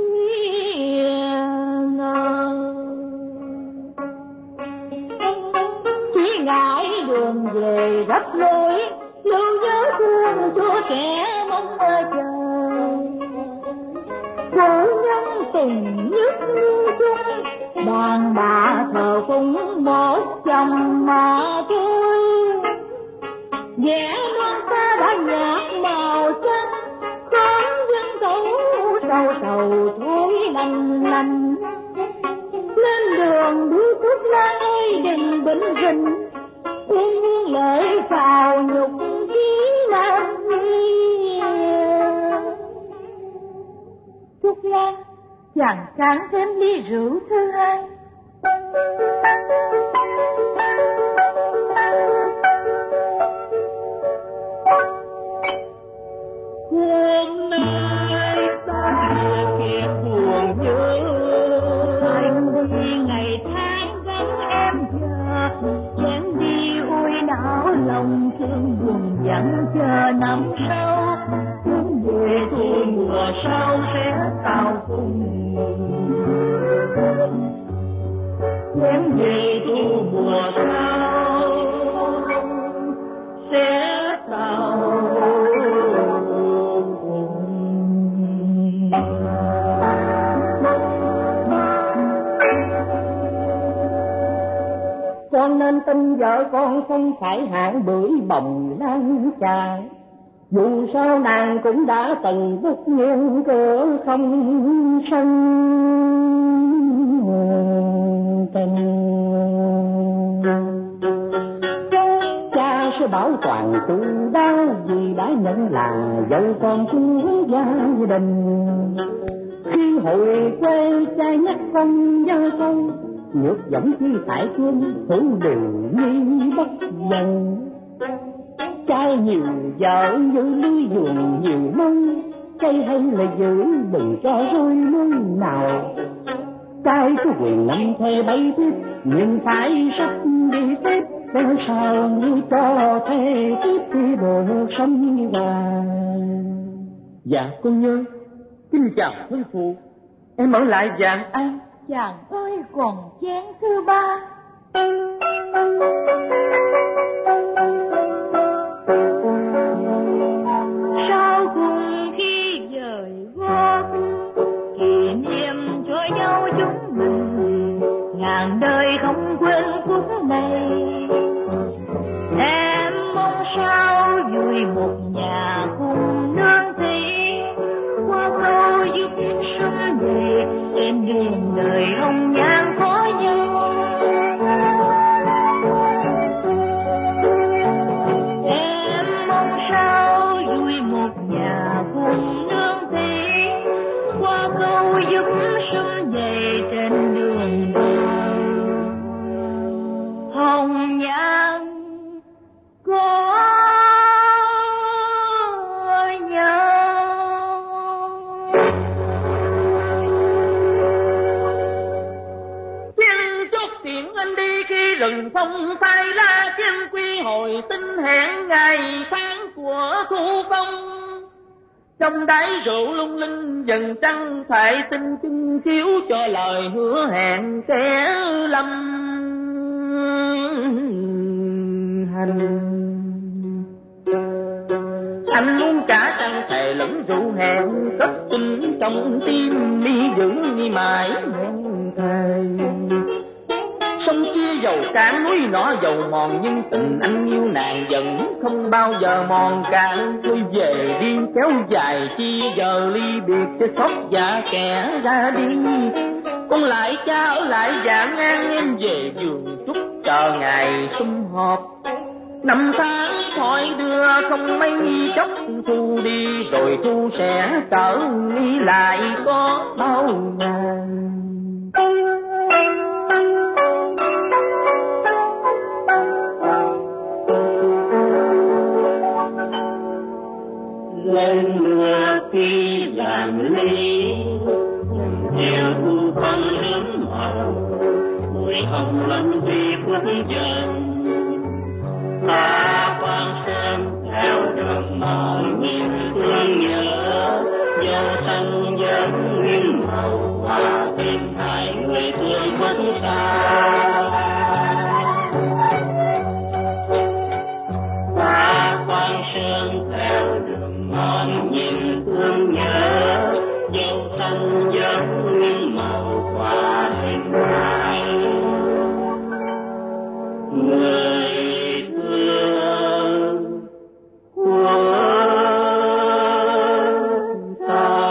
Chỉ ngại đường về rất lối, lưu nhớ thương cho trẻ mong mơ chờ. Phụ nhân tình nhất như chung, đàn bà thờ cũng một chồng mà thôi. Vẽ non xa đã nhạt màu trắng, con dân thấu sầu sầu thôi lành lành. Lên đường đi Thuốc Lan ơi đừng bình rình, uyên ương lợi xào nhục chí làm gì. Thuốc Lan, chàng sáng thêm ly rượu thứ hai. Hôm nay ta kia buồn nhớ, Anh đi ngày tháng vắng em giờ, em đi ôi não lòng thương buồn vắng chờ năm sau. Hướng về thu mùa sau sẽ tao cùng. Em về thu mùa sau sẽ tao Cho nên tin vợ con không phải hạng bưởi bồng lan trà, Dù sao nàng cũng đã từng bước nghiêng cửa không sân tình. Cha sẽ bảo toàn tu đau vì đã nhận là vợ con của gia đình. Khi hồi quê cha nhắc con giao câu, nhược giọng chi tại thương thủ đều nghi bất dần. Trai nhiều vợ như lưới giường nhiều mông, cây hay là giữ đừng cho rơi nơi nào. Trai có quyền năm thê bảy thiếp, nhưng phải sắp đi tiếp, để sao như cho thê tiếp đi đồ sống hòa. Dạ con nhớ, kính chào thân phụ, em ở lại Vạn An. Chàng ơi còn chén thứ ba. Sau cùng khi dời gót, kỷ niệm cho nhau chúng mình, ngàn đời không quên phút này. Em mong sao vui một nhà cùng nương thị, qua câu giúp sớm về trên đường đời hồng nhan khó nhau. Em mong sao vui một nhà cùng nương thị, qua câu giúp sớm về trên đường đời hồng nhan có rừng phong phai la chim quy hồi tinh hẹn ngày tháng của thu phong. Trong đáy rượu lung linh dần trăng phải tinh chung chiếu cho lời hứa hẹn kẻ lâm hành. Anh muốn cả trăng thề lẫn rượu hẹn, cất tình trong tim đi giữ như mãi hẹn thề. Sông kia dầu cạn núi nọ dầu mòn, nhưng tình anh yêu nàng vẫn không bao giờ mòn cạn. Thôi về đi kéo dài chi giờ ly biệt, cho xót dạ kẻ ra đi. Con lại cha ở lại Vạn An, em về vườn trúc chờ ngày sum họp. Năm tháng thôi đưa không mấy chốc thu đi, rồi thu sẽ trở lại có bao ngàn. Lên lừa khi làm ly, theo thu phong sớm màu, mùi hồng lẫn vi phút dần. Ta quan sơn theo đường mòn nhìn thương nhớ, dâu xanh vẫn nguyên màu hòa tìm hai người thương mất xa. Ta quan sơn theo đường mòn nhìn thương nhớ, dâu xanh vẫn nguyên màu hòa hình hai người thương của ta.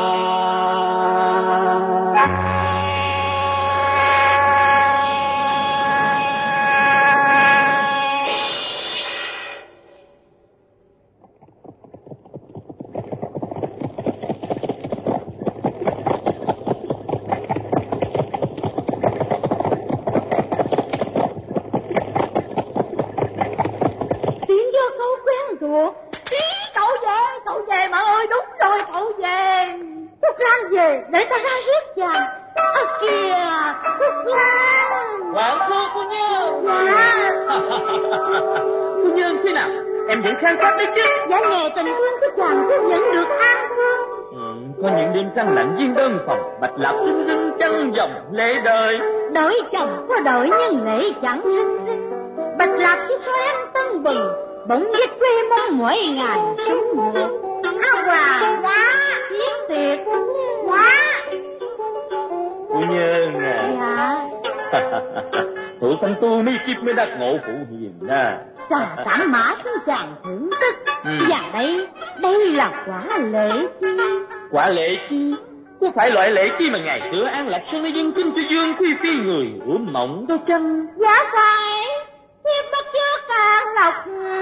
Về để ta ra giết chàng. Ơ kìa Phúc Lan. Hoàng cô cô Nhân. Dạ. Cô Nhân thế nào, em vẫn khang khát đấy chứ? Dạ nhờ tình thương của chàng tôi vẫn được an vương. Ừ, có những đêm trăng lạnh viên đơn phòng, bạch lạc rưng rưng trăng dòng lệ đời. Đợi chồng có đợi nhưng lệ chẳng sinh sinh. Bạch lạc khi xoay anh tân bừng, bỗng ghét quê mong mỗi ngày sống ngược. Áo quà quá tiếng tiệt quá. Cô Nhân à. Dạ. Tụi thân tu mi kiếp mới đắc ngộ phụ hiền à. Chàng cảm mã khiến chàng thưởng thức. Ừ. Và đây đây là quả lệ chi. Quả lệ chi? Có phải loại lệ chi mà ngày xưa An Lạc Sơn đã dâng kinh cho Dương Quý Phi người ủa mộng đó chăng? Dạ phải, thiếp bất chứa An Lộc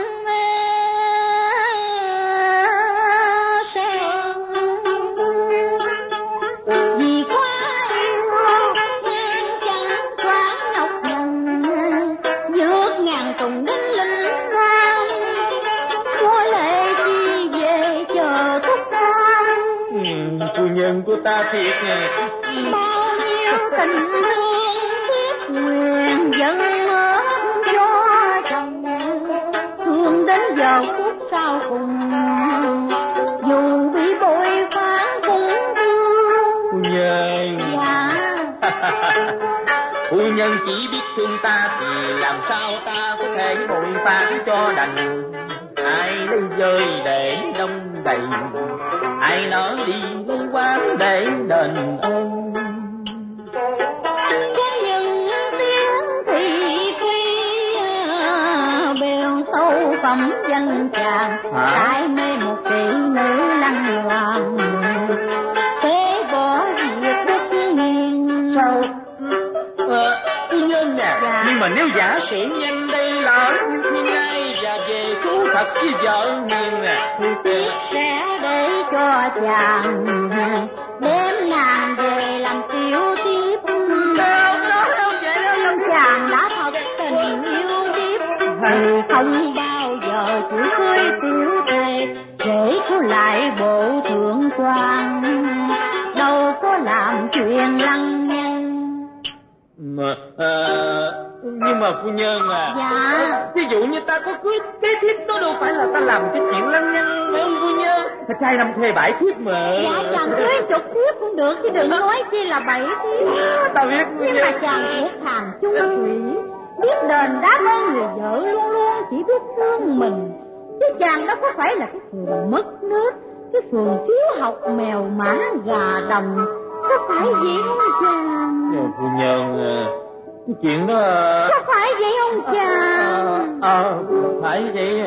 Sơn. Vì quá yêu ngang chẳng quá ngọc ngần, dước ngàn tùng đến linh loan, có lệ chi về chờ thúc con. Ừ, phu nhân của ta thiệt nè. Bao nhiêu tình thương thiết nguyện dân cho chồng, thương đến giờ phút sau cùng, dù bị bội phán cũng thương. Phu nhân. Dạ. Phu nhân chỉ biết thương ta thì làm sao ta có thể bội phán cho đành. Ai lấy rơi để đông đầy, ai nỡ đi lấy quán để đền ơn. Có những tiếng thì tuy bèo sâu phẩm danh chàng, lại mê một kỹ nữ lăng loàn, thế bỏ việc đất nghiêng. Sao? Ờ, phu nhân nè, dạ. Nhưng mà nếu giả sử nhân đây lỡ như thiên ai và về chú thật với vợ hiền nè, sẽ để cho chàng đêm nàng về làm tiểu tiếp. Đâu, đâu, đâu vậy đâu. Chàng đã thật tình yêu tiếp, không bao giờ chịu cưới tiểu thề, để có lại bộ thượng quan, đâu có làm chuyện lăng nhăng. Mà, à, nhưng mà phu nhân à, dạ. Ví dụ như ta có cưới cái thiếp đó đâu phải là ta làm cái chuyện lăng nhăng, phải không phu nhân? Ta trai năm thuê bãi thiếp mà. Dạ chàng cưới chục thiếp cũng được, chứ đừng nói chi là bảy thiếp. Ta biết phu nhân. Nhưng mà chàng thuộc hàng chung thủy, biết đền đáp ơn người vợ, luôn luôn chỉ biết thương mình, chứ chàng đó có phải là cái phường mất nước, cái phường thiếu học mèo mã gà đồng, có phải vậy không chàng? Dạ phu nhân, cái chuyện đó... Có phải vậy không chàng? Ờ, à, à, phải vậy.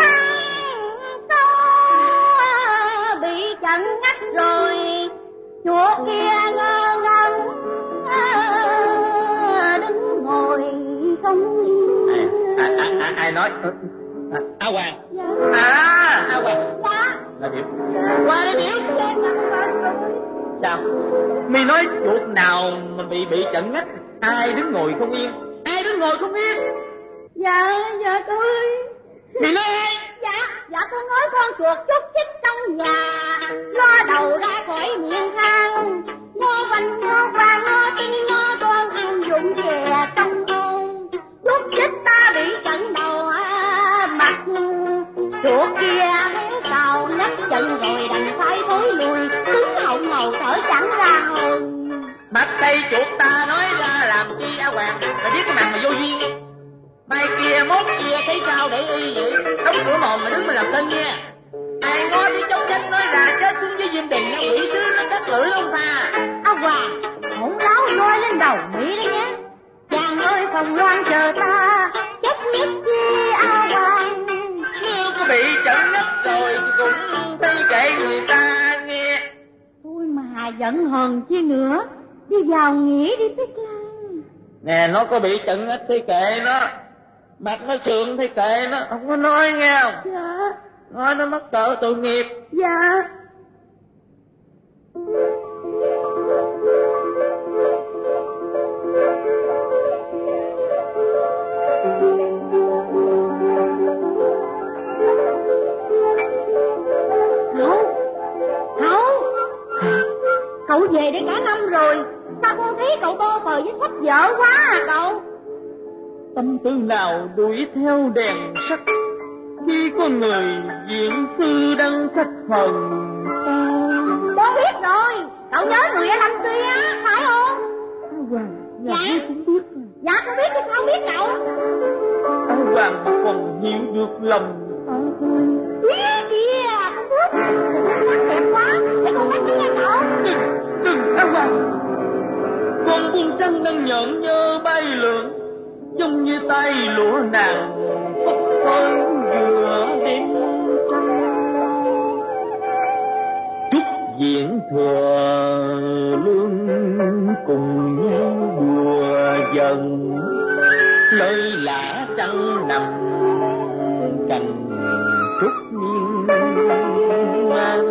Sao bị trận ngắt rồi, chuột kia ngơ ngẩn đứng ngồi không yên. À, à, à, ai nói? À, A Hoàng. Dạ. À, A Hoàng. Dạ. Là Điểu. Qua đây Điểu. Sao? Mi nói chuột nào mà bị bị trận ngắt, ai đứng ngồi không yên? Ai đứng ngồi không yên? Dạ, dạ tôi. Mi nói ai? Dạ, dạ tôi nói con chuột chút chích trong nhà, lo đầu ra khỏi miệng hang, ngô vành ngô vàng ngô tinh ngô con ăn dụng chè trong hôn, chút chích ta bị trận đầu à, mặt chuột kia hắn cào nắp chân rồi đành phải thối lui, cứng họng ngầu thở chẳng ra hơi. Mặt đây chuột ta nói ra làm chi A Hoàng? Mày biết cái màn mà vô duyên. Mai kia mốt kia thấy sao để y vậy? Đóng cửa mồm mà đứng mà làm tên nha. Ai nói đi chống chết nói ra chết xuống với Diêm Đình nó quỷ sứ nó cắt lưỡi không tha. A Hoàng, hỗn láo nói lên đầu Mỹ đấy nhé. Chàng ơi phòng loan chờ ta, chết nhất chi A Hoàng. Nếu có bị trận ngất rồi thì cũng thấy kệ người ta nghe. Thôi mà giận hờn chi nữa, đi vào nghỉ đi Tuyết Lan. Nè, nó có bị trận ngất thì kệ nó, mặt nó sượng thì kệ nó, không có nói nghe không? Dạ. Nói nó mắc cỡ tội nghiệp. Dạ. Cậu về để cả năm rồi, sao con thấy cậu to phờ với sách vở quá à cậu? Tâm tư nào đuổi theo đèn sắc, khi có người diễn sư đăng sách phần. Con biết rồi, cậu nhớ người ở Lâm Tuy á, phải không? A Hoàng, dạ cũng biết. Dạ con biết chứ không biết cậu. A Hoàng mà còn hiểu được lòng tôi. Kìa kìa, con biết, con đẹp quá, để con bắt biết nha cậu. Đừng, đừng A Hoàng. Con buông trăng đang nhợn nhơ bay lượn, giống như tay lụa nàng phất phới vừa đêm trăng. diễn thừa lương cùng nhau đùa dần, lơi lạ trăng nằm cành trúc nghiêng ngang.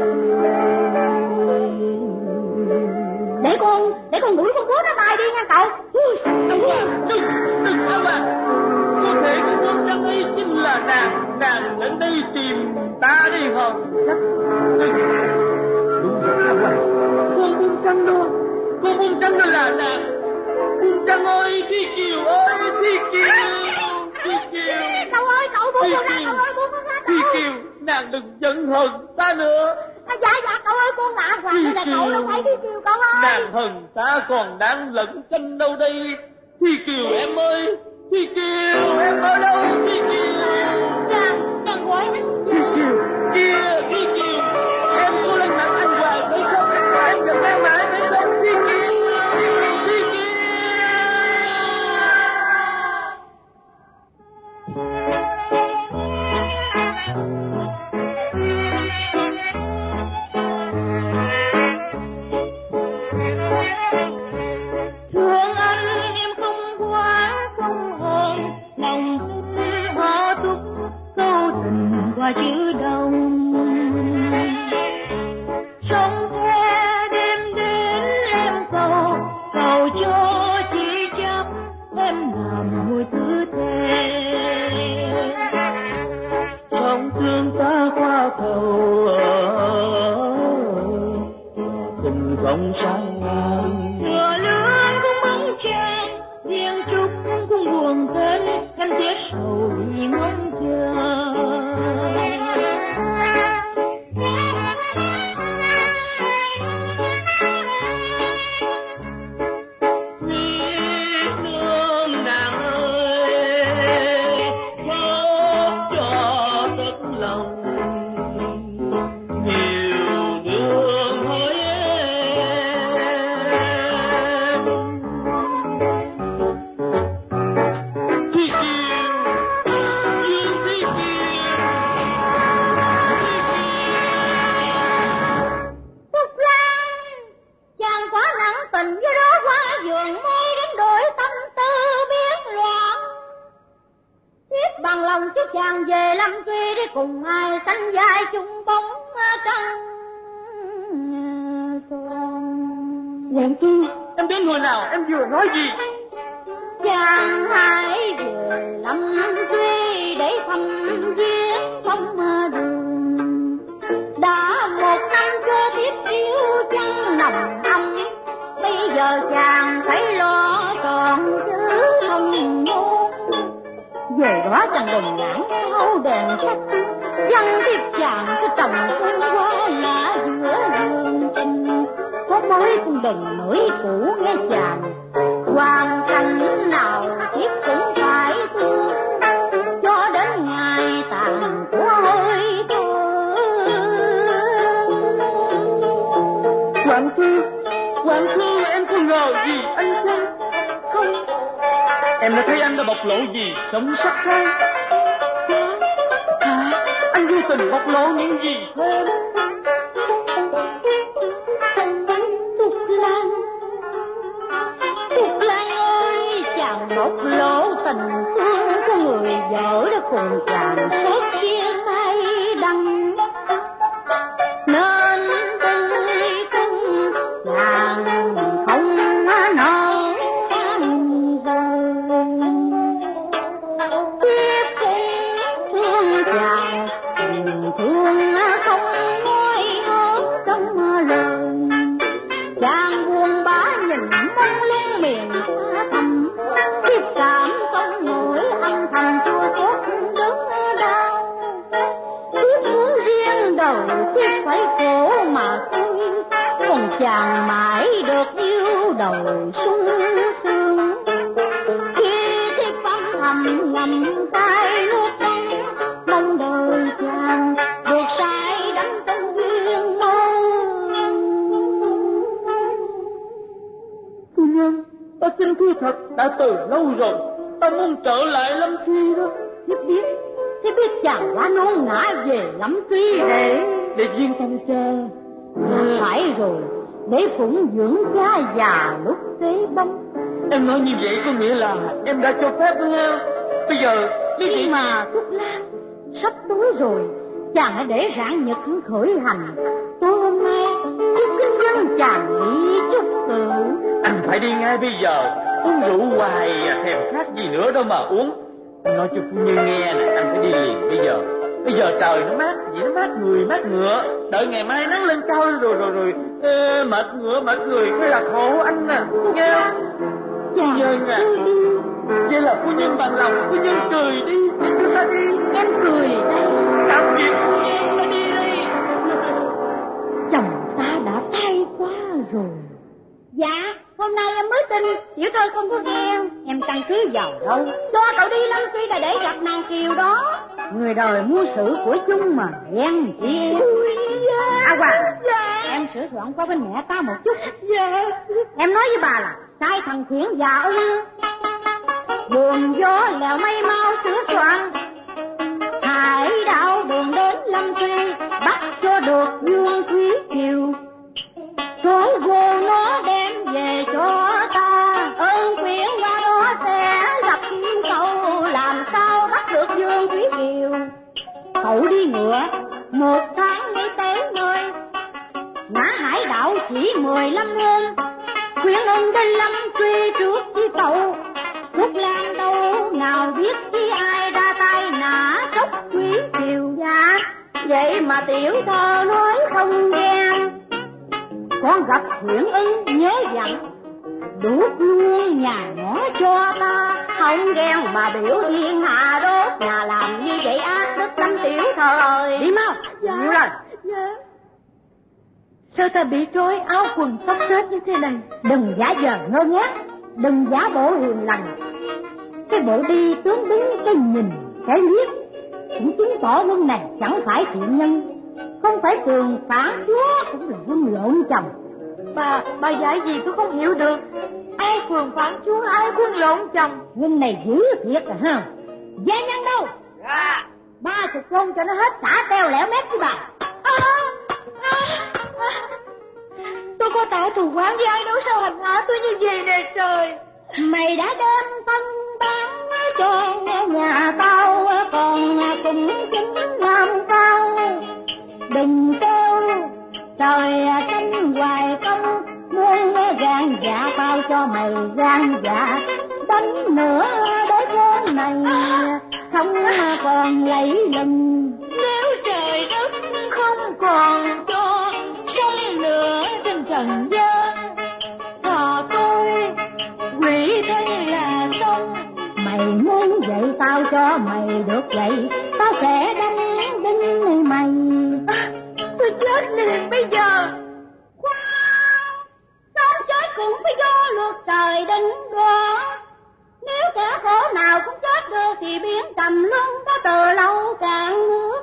Để con, để con đuổi con bố nó bay đi nha cậu. Đừng à, đừng, đừng đâu à. Có thể con bố trắng ấy chính là nàng, nàng đến đây tìm ta đi hồn sắc. Đừng, đúng rồi đâu à. Con buông trăng đó, con buông trăng đó là nàng. Buông trăng ơi, Thi Kiều ơi, Thi Kiều, Thi Kiều. Cậu ơi, cậu buông con ra, cậu ơi, buông con ra. Thi Kiều, nàng đừng giận hờn ta nữa. À, dạ dạ cậu ơi, con lạ hoàng đây là cậu đâu phải Thi Kiều cậu ơi. Nàng hờn ta còn đang lẫn canh đâu đây. Thi Kiều em ơi, Thi Kiều em ở đâu, Thi Kiều. Chàng, chàng gọi anh. Thi Kiều, kia Thi Kiều, em có lên mặt anh Hoàng phải không? Em gặp em mãi phải không, Thi Kiều, Thi Kiều. Thương anh em không quá không hồn, lòng tin họ túc câu tình qua chữ đông. Sông the đêm đến em cầu, cầu cho chỉ chấp em làm mùi thứ thề. Sông thương ta qua cầu tình không sang ngang. Thừa lương cũng bóng trang, riêng trúc cũng buồn tên, em tiếc sầu vì mong chờ. Chàng về Lâm Truy để cùng ai sánh vai chung bóng trăng son. Hoàng Tư, em đến hồi nào, em vừa nói gì? Chàng hãy về Lâm Truy để thăm viếng phong đường. Đã một năm chưa tiếp yêu chăng nằm âm, bây giờ chàng phải lo tròn chứ không ngôn. Về đó chàng đồng nhãn hâu đèn sắc, dân tiếp chàng cái trồng phương hoa lạ giữa vườn tình. Có mới cũng đừng nổi cũ nghe chàng, hoàn cảnh nào thiết cũng phải thương, cho đến ngày tàn của hơi thở. Hoàng Thư, Hoàng Thư, em có ngờ gì anh không? Không. Em đã thấy anh đã bộc lộ gì sống sắc không? Hả? Anh vô tình bộc lộ những gì thêm? Tục Lan, Tục Lan ơi, chàng bộc lộ tình thương của người vợ đã cùng chàng suốt chia tay đắng. Nên tôi không chàng không nói tiếp thế thương chàng, tình thương không nói hết trong lời. Chàng buồn bã nhìn mông lung miền xa thầm, tiếp cảm không nổi âm thầm chua xót đớn đau. Tiếp muốn riêng đầu tiếp phải khổ mà thôi, còn chàng mãi được yêu đầu sung sướng. Khi tiếp âm thầm ngầm tay nuốt đắng, mong đời chàng được say đắm trong duyên mơ. Phu nhân, ta xin thưa thật, đã từ lâu rồi, ta muốn trở lại Lâm Truy đó. Thiếp biết, thiếp biết chàng đã nôn nã về Lâm Truy để Để viên thanh cha, Phải rồi, để phụng dưỡng cha già lúc tế bông. Em nói như vậy có nghĩa là em đã cho phép đúng không? Bây giờ Nhưng chị... mà Phúc Lan, sắp tối rồi, chàng hãy để rạng nhật khởi hành. Tối hôm nay giúp kinh dân chàng nghỉ chút cự. Anh phải đi ngay bây giờ. Uống rượu hoài thèm khát gì nữa đâu mà uống. Anh nói cho phu nhân nghe nè, anh phải đi liền bây giờ. Bây giờ trời nó mát, vậy nó mát người mát ngựa. Đợi ngày mai nắng lên cao rồi rồi rồi Ê, mệt ngựa mệt người cái là khổ anh nè, nghe không? Phu nhân à, vậy là phu nhân bằng lòng, phu nhân cười đi, thì chúng ta đi. Em cười đây. Tạm biệt phu nhân, ta đi đi. Chồng ta đã thay quá rồi. Dạ, hôm nay em mới tin, tiểu thơ không có ghen. Em căn cứ vào đâu, cho cậu đi Lâm Truy là để gặp nàng Kiều đó. Người đời mua sự của chung mà ghen chị em. À Hoàng, dạ. Em sửa soạn qua bên mẹ ta một chút. Dạ. Em nói với bà là sai thằng Khuyển già ư. Buồn gió lèo mây mau sửa soạn. Hải đạo đường đến Lâm Truy, bắt cho được Dương Thúy Kiều. Số vô nó đem về cho ta, ơn Khuyển qua đó sẽ gặp cậu. Làm sao bắt được Dương Thúy Kiều? Cậu đi ngựa một tháng mới tới nơi, ngã Hải đạo chỉ mười lăm hôm. Khuyển ân đến Lâm Truy trước với cậu. Phúc Lan đâu nào biết chi ai ra tay nã sốc Thúy Kiều. Dạ, vậy mà tiểu thơ nói không ghen. Con gặp Khuyển ân nhớ dặn, đủ luôn nhà ngõ cho ta. Không ghen mà biểu thiên hạ đốt, nhà làm như vậy ác đức lắm tiểu thời. Đi mau. Dạ. Nhiều lần. Dạ. Sao ta bị trói áo quần tóc xếp như thế này? Đừng giả vờ ngơ ngác, đừng giả bộ hiền lành. Cái bộ đi tướng đứng, cái nhìn, cái liếc cũng chứng tỏ quân này chẳng phải thiện nhân, không phải tường phản chúa, cũng là quân lộn chồng. Bà, bà dạy gì tôi không hiểu được. Ai phường phản chúa, ai quân lộn chồng? Quân này dữ thiệt à ha. Gia nhân đâu? Dạ. Ba chục con cho nó hết xả teo lẻo mép với bà. À, à, à. Tôi có tạo thù quán với ai đâu sao hành hạ tôi như vậy nè trời. Mày đã đem phân bán cho nhà tao, còn cùng chính làm tao. Đừng kêu trời tranh hoài công, muốn gan dạ tao cho mày gan dạ. Đánh nữa đối con này không còn lấy lừng. Nếu trời đất không còn cho sống nữa trên trần gian, thà tôi quỷ thân là xong. Mày muốn vậy tao cho mày được vậy, tao sẽ đánh đinh mày. À, tôi chết liền bây giờ. Khoan, sao chết cũng phải do luật trời định đoạt. Nếu kẻ khổ nào cũng chết được thì biến trầm luân có từ lâu cạn nước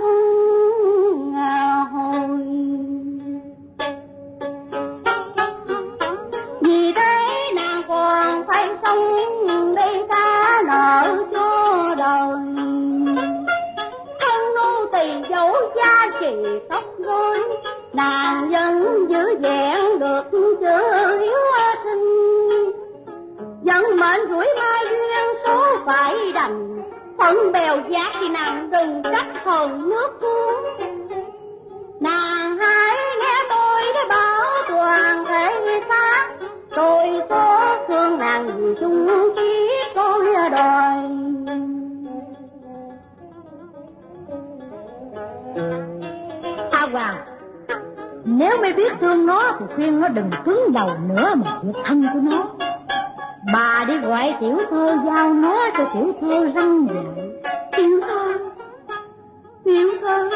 luân hồi. Vì thế nàng còn phải sống đây ta nợ cho đời. Thân nô tỳ dấu gia trì tóc rối, nàng vẫn giữ vẹn được chữ hiếu sinh. Dân mệnh rủi ma duyên số phải đành, phận bèo giác thì nàng đừng trách hồn nước cuốn. Nàng hãy nghe tôi để bảo toàn thể xác, tôi có thương nàng vì chung chí tôi đòi. A Hoàng, nếu mày biết thương nó thì khuyên nó đừng cứng đầu nữa mà thiệt thân của nó. Bà đi gọi tiểu thơ giao nó cho tiểu thơ răng dạy. Tiểu thơ, tiểu thơ,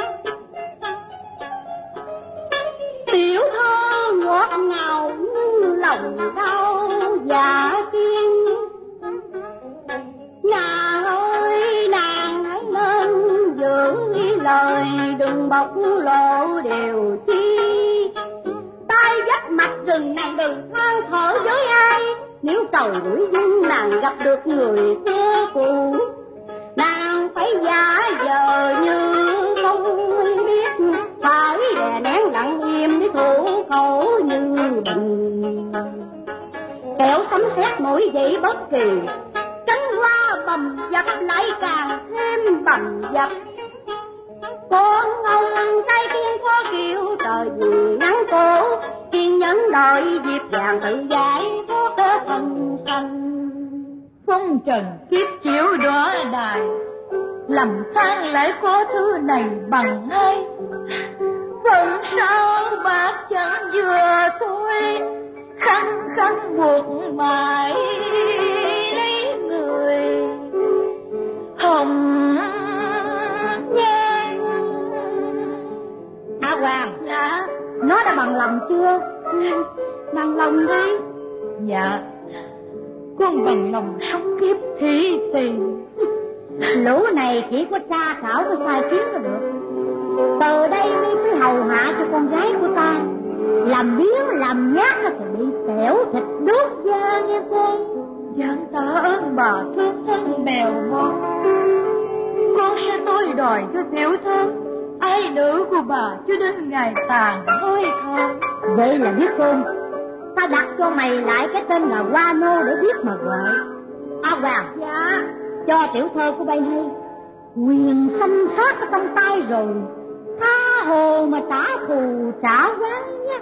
tiểu thơ ngọt ngào như lòng đau dạ tiên. Nàng ơi nàng hãy nên dưỡng ý lời, đừng bộc lộ điều chi. Tai vách mặt rừng nàng đừng than thở với ai. Nếu cầu đuổi dung nàng gặp được người xưa cũ, nàng phải giả vờ như không biết, phải đè nén lặng im để mỗi vậy bất kỳ, cánh hoa bầm dập lại càng thêm bầm dập. Con ông tay tiên có kiểu trời vì nắng cổ, kiên nhẫn đợi dịp vàng tự giải thoát cơ thần thần. Phong trần kiếp chiếu đóa đài, lầm than lại có thứ này bằng ai. Phần sao bạc chẳng vừa thôi, khăn khăn buộc mãi lấy người hồng nhan. Hạ Hoàng, Dạ. nó đã bằng lòng chưa? Bằng lòng đi. Dạ, con bằng lòng sống kiếp thị tiền. Lũ này chỉ có tra khảo có sai khiến là được. Từ đây mới cứ hầu hạ cho con gái của ta, làm biếng làm nhát nó thì bị xẻo thịt đốt da nghe con. Giang tạ ơn bà thương thân mèo ngon, con sẽ tôi đòi cho tiểu thân ai nữ của bà cho đến ngày tàn hơi thở. Vậy là biết không, ta đặt cho mày lại cái tên là Hoa Nô để biết mà gọi. A Hoàng, Dạ. cho tiểu thơ của bay hay quyền xâm sát ở trong tay rồi, tha hồ mà trả thù trả oán nhé.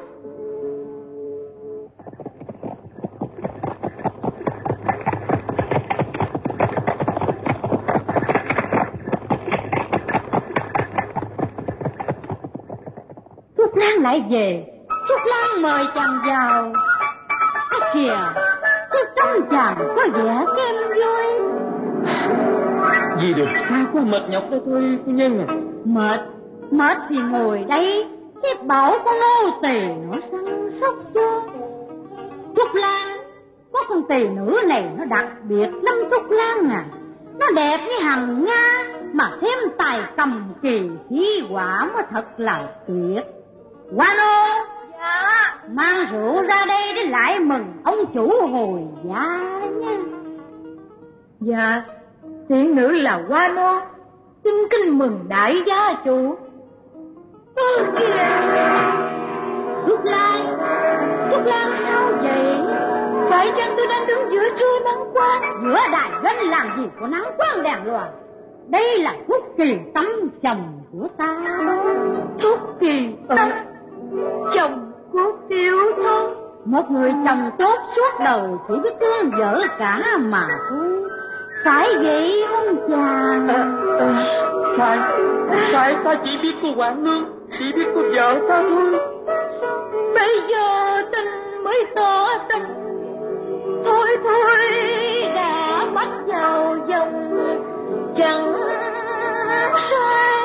Trúc Lan lại về. Trúc Lan mời chàng vào. Ác kìa, cái tâm chàng có vẻ kém vui. Vì được xa quá mệt nhọc đó thôi phu nhân à. Mệt, mệt thì ngồi đây, cái bảo con nô tỳ nó săn sóc cho. Trúc Lan, có con tỳ nữ này nó đặc biệt lắm Trúc Lan à. Nó đẹp như hằng nga, mà thêm tài cầm kỳ khí quả mới thật là tuyệt. Hoa Nô, Dạ. mang rượu ra đây để lại mừng ông chủ hồi gia nha. Dạ, tiện nữ là Hoa Nô, xin kính mừng đại gia chủ. Ơ kìa, Trúc Lan, Trúc Lan sao vậy? phải chăng tôi đang đứng giữa trưa nắng quang? Giữa đài gánh làm gì có nắng quang đèn loàn. Đây là Trúc Kỳ tấm chồng của ta. Trúc Kỳ Tâm, chồng của tiểu thân. Một người chồng tốt suốt đầu chỉ biết thương vợ cả mà thôi. Phải vậy không chàng? À, à, phải, phải ta chỉ biết cô quản nương, chỉ biết cô vợ ta thôi. Bây giờ tình mới tỏ tình, thôi thôi đã bắt vào dòng chẳng sai.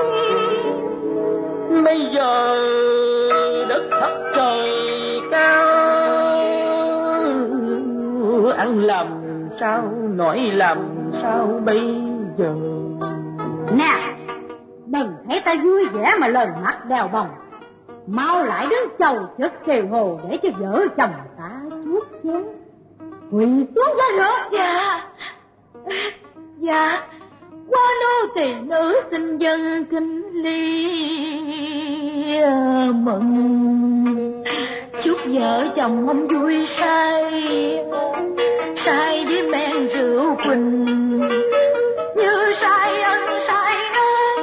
Bây giờ đất thấp trời cao, ăn làm sao nói làm sao bây giờ. Nè, đừng thấy ta vui vẻ mà lời mắt đèo bồng. Mau lại đứng chầu trước kề hồ để cho vợ chồng ta chuốt chén. Quỳ xuống ra rớt. Dạ, dạ, Hoa Nô tỳ nữ xin dân kinh ly mừng. Chúc vợ chồng ông vui say, say đi men rượu quỳnh, như say ân say ân,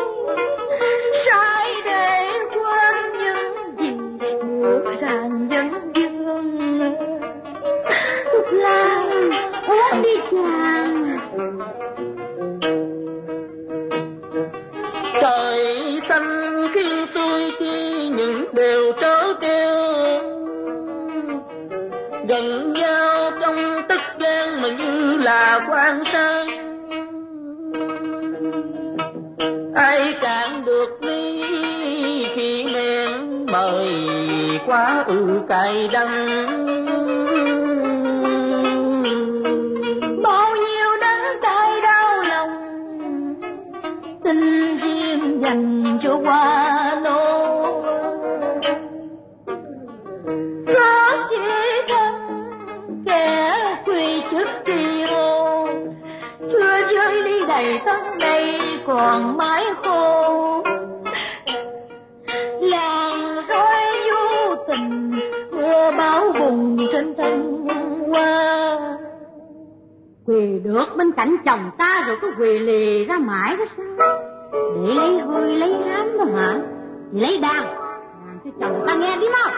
say để quên những gì ngược ràng dân dương. Trúc Lan, uống đi chàng. Trời xanh khi xuôi chi những điều trớ trêu, gần nhau trong tức gian mà như là quan sang. Ai cản được ly khi men mời quá ư cay đắng. Bao nhiêu đắng cay đau lòng, tình riêng dành cho Hoa Nô. Có chỉ thân kẻ quy chức tri ô, chưa rơi ly đầy thân đây còn mái khô. Làng roi vô tình mưa bão bùng trên thân hoa. Quỳ được bên cạnh chồng ta rồi có quỳ lì ra mãi đó sao? Để lấy hơi lấy hám đó hả? Thì lấy đàn, làm cho chồng ta nghe đi mau.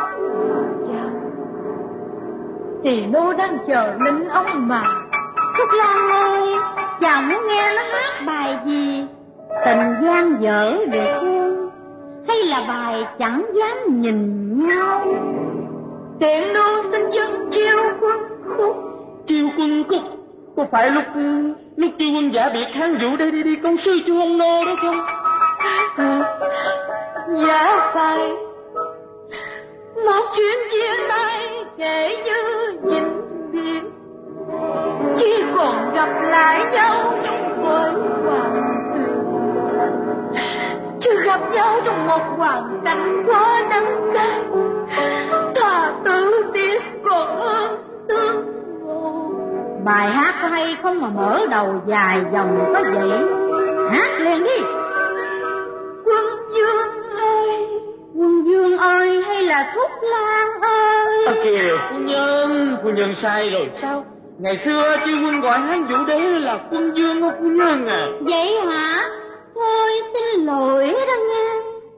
Thì nô đang chờ nín ông mà. Cúc Lan ơi, chàng muốn nghe nó hát bài gì? Tình gian dở được không? Hay là bài chẳng dám nhìn nhau? Tiện nô xin dân chiêu quân khúc. Chiêu quân khúc? Có phải lúc lúc chiêu quân giả biệt kháng vũ đây đi đi công sư chu ông nô đó không? À, dạ phải. Một chuyện chia tay kể như vĩnh biệt, chỉ còn gặp lại nhau trong cõi hoàng tuyền, chứ gặp nhau trong một hoàn cảnh quá đắng cay. Thà tự biết còn hơn tương ngộ. Bài hát có hay không mà mở đầu dài dòng có vậy? Hát lên đi. Quân Dương ơi, Quân Dương ơi hay là Thúc Lan ơi? À kìa, phu nhân, phu nhân sai rồi sao? Ngày xưa chiêu quân gọi Hán Vũ Đế là Quân Dương không phu nhân à? Vậy hả? Thôi xin lỗi đó nha.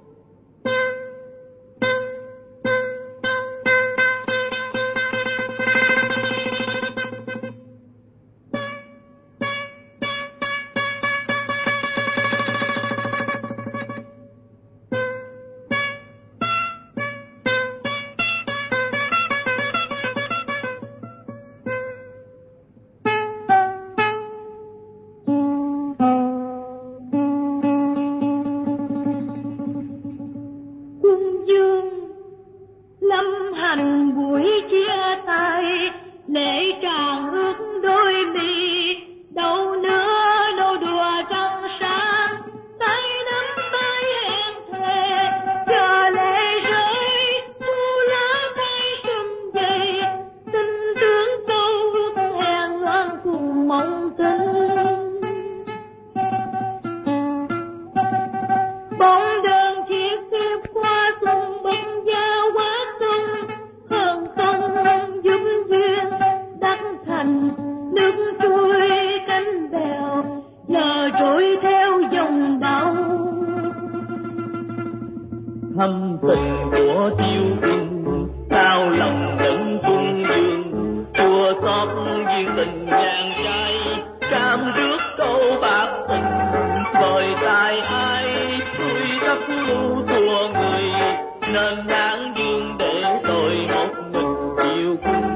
Thâm tình của chiêu quân cao lòng đấng Quân Dương, chua xót duyên tình chàng trai cam rước câu bạc tình. Bởi tại ai tôi thấp lưu thua người, nên ngán dương để tôi một mình chiêu quân.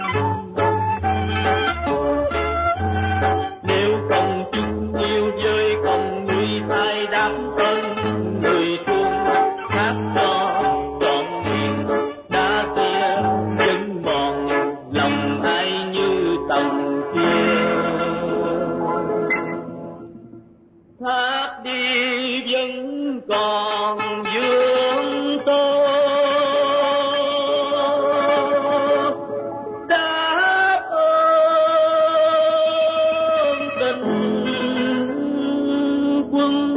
Nếu không chung yêu với không người thay đáp ơn người thương, hát cho trọn duyên đã kia vẫn mòn lòng ai như tầm kia. Tháp đi vẫn còn vương tô, đáp ơn tình quân.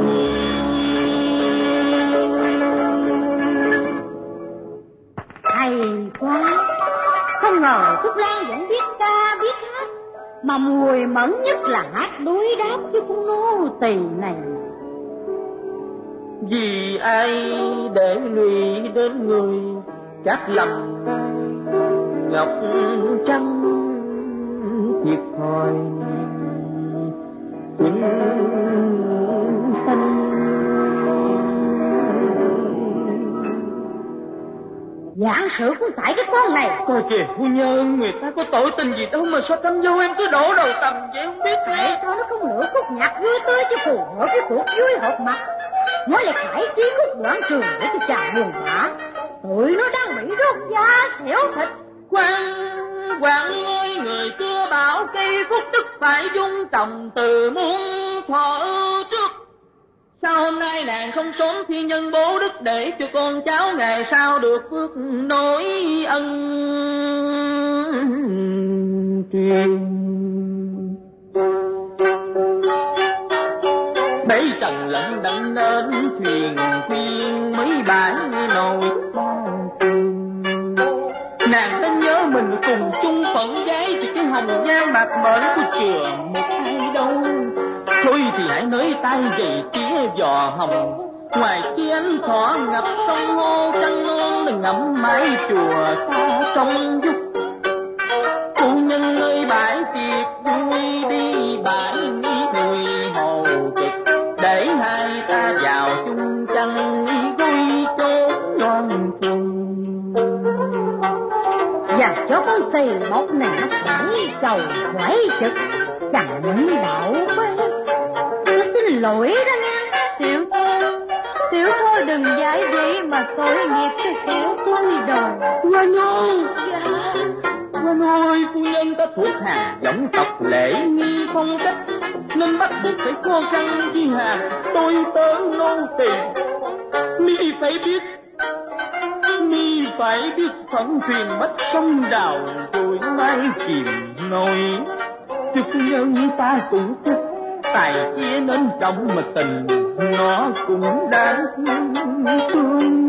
Hay quá, không ngờ Thúc Lan vẫn biết ca biết hát, mà mùi mẫn nhất là hát đối đáp với con nô tỳ này. Vì ai để lụy đến người, chắc lầm ngọc trắng thiệt thòi xuân xanh. Giảng sự cũng tại cái con này. Coi kìa phu nhân, người ta có tội tình gì đâu mà sao tâm vô em cứ đổ đầu tầm vậy không biết. Tại sao nó không lựa khúc nhạc vui tới cho phù hợp cái cuộc vui hợp mặt? Nó lại phải chí khúc đoạn trường để cho chàng buồn bã. Tụi nó đang bị rốt da xẻo thịt. Quan Hoàng ơi, người xưa bảo cây phúc đức phải dung trồng từ muôn thuở trước. Sao hôm nay nàng không sớm thiên nhân bố đức để cho con cháu ngày sau được phước nối ân truyền. Bấy trần lẫn đặng nên thuyền khuyên mấy bản nồi. Nàng đã nhớ mình cùng chung phận gái thì cái hồng nhan mạc mệnh của chừa một ai đâu. Thôi thì hãy nới tay dậy tía giò hồng, ngoài kia ánh thỏ ngập sông ngô trăng non ngậm mái chùa xa sông dúc. Phu nhân ơi bãi tiệc vui đi bãi người hồ kịch, để hai ta vào chung chăn vui chốn đoan chung. Và cho con tì một nẻ bản chầu quái trực, chẳng những đạo quay. Tôi xin lỗi đó nghe tiểu thơ, tiểu thơ đừng giải vậy mà tội nghiệp cho kẻ tôi đời. Quên ơi, quên ơi, phu nhân ta thuộc hàng dòng tộc lễ nghi phong cách, nên bắt buộc phải khó khăn với hàng tôi tớ nô tỳ. Mi phải biết, mi phải biết phận thuyền bắt sông đào rồi mai chìm nổi. Chứ phu nhân ta cũng thích tài kia nên trọng mà tình nó cũng đáng thương.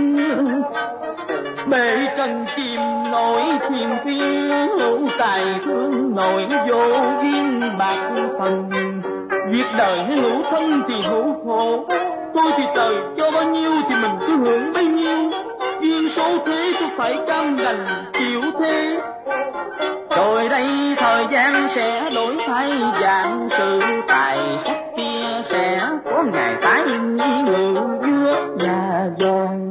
Bể trần chìm nổi thiền thiên, hữu tài thương nổi vô duyên bạc phần. Việc đời hay hữu thân thì hữu khổ, tôi thì trời cho bao nhiêu thì mình cứ hưởng bấy nhiêu. Duyên số thế tôi phải cam đành chịu thế. Rồi đây thời gian sẽ đổi thay dạng, sự tài sắc kia sẽ có ngày tái nghi ngự giữa nhà giòn.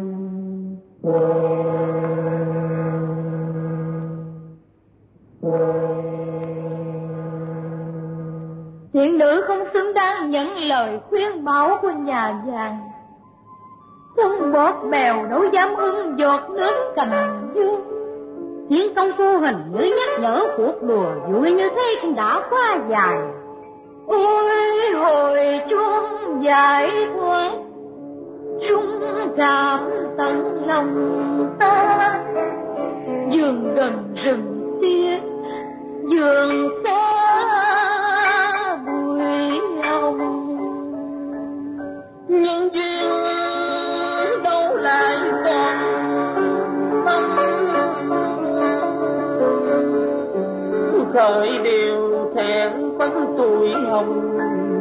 Thiện nữ không xứng đáng những lời khuyên bảo của nhà vàng. Không bọt bèo đâu dám hưng giọt nước cành dương. Chiến công phu hình như nhắc nhở cuộc đùa vui như thế cũng đã quá dài. Ôi hồi chuông giải thoát, trung cảm tận lòng ta. Giường gần rừng tia, giường xa bụi hồng. Nhân duyên đâu lại còn tâm, khởi điều thẹn phấn tuổi hồng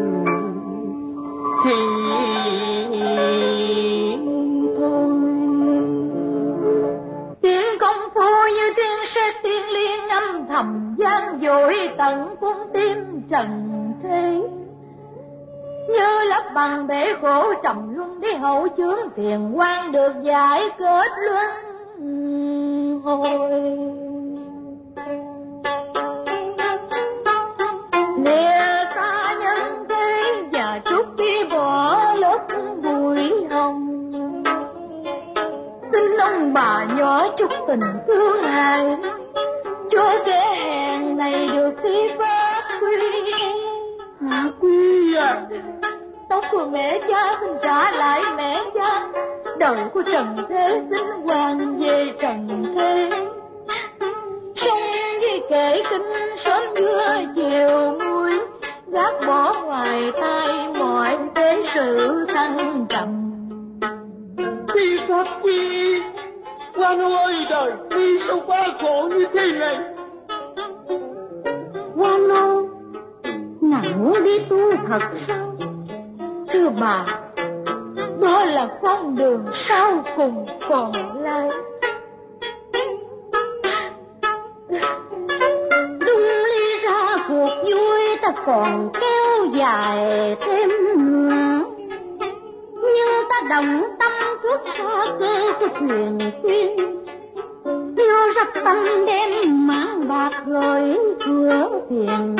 thì thôi. Tiếng công phu như tiếng sét tiếng liên âm thầm gian dội tận cung tim trần thế. Như lấp bằng bể khổ trầm luân để hậu chướng tiền quan được giải kết luân hồi. Lìa xa nhân thế và trút đi bỏ lớp bụi hồng. Xin ông bà nhỏ chúc tình thương hài, cho kẻ hèn này được thi phát quy. À, quy à, tóc của mẹ cha xin trả lại mẹ cha. Đời của trần thế xin hoàng về trần thế. Sống với kể kinh sớm trưa chiều muối, gác bỏ ngoài tay mọi thế sự thăng trầm. thi pháp quy, quan ơi đời quy sao quá khổ như thế này. Quan ơi, nàng muốn đi tu thật sao? Thưa bà, đó là con đường sau cùng còn lại. Đúng lý ra cuộc vui ta còn kéo dài thêm nữa, nhưng ta đồng tâm trước xa cơ của thuyền tiên. Tiêu rất tâm đem mang bạc gửi cửa thuyền,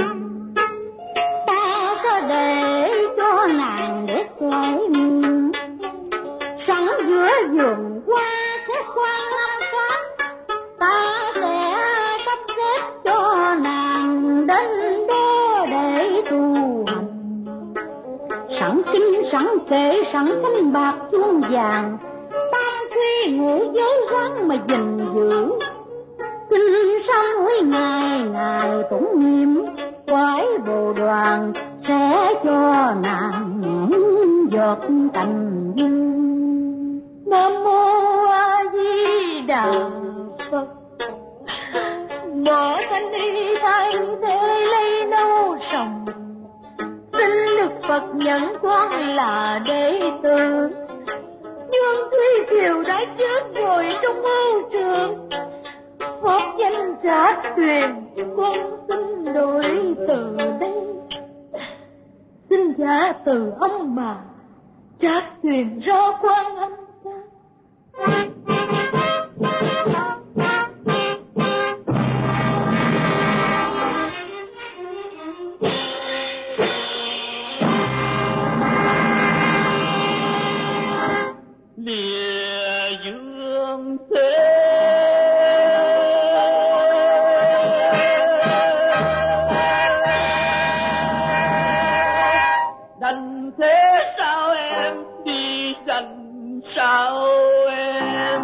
ta sẽ để cho nàng để lại mừng. Sẵn giữa vườn hoa thế khoan năm khác, ta sẽ sắp xếp cho nàng đến đó để tu hành. Sẵn kinh sẵn kệ sẵn canh bạc chuông vàng, tam khuy ngủ giới rắn mà gìn giữ. Kinh sám mỗi ngày ngày tụng niệm, quái bồ đoàn sẽ cho nàng giọt tình duyên. Nam mô A Di Đà Phật. Bỏ anh đi thay thế lấy nấu sòng, xin được Phật nhận con là đệ tử. Nhưng Thúy Kiều đã chết rồi trong mơ trường, pháp danh Trác Tuyền con xin đổi từ đây. Xin giả từ ông bà Trác Tuyền ra Quan Âm ta. lìa dương thế đành thế sao em đi đành sao em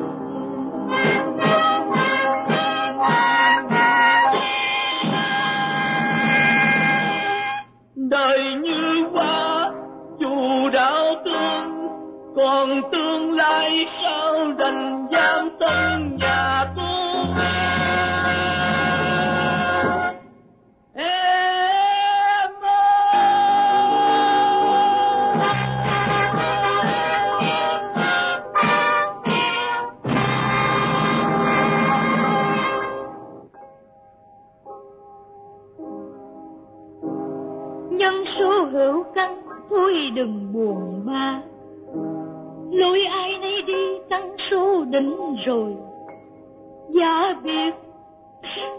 đời như hoa dù đau thương còn tương lai sao đành giam tâm nhà tôi em nhân số hữu căn thôi đừng buồn ba, lối ai nấy đi tăng số định rồi. Giả biệt,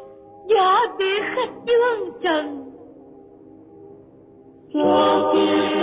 giả biệt khách dương trần. cho kia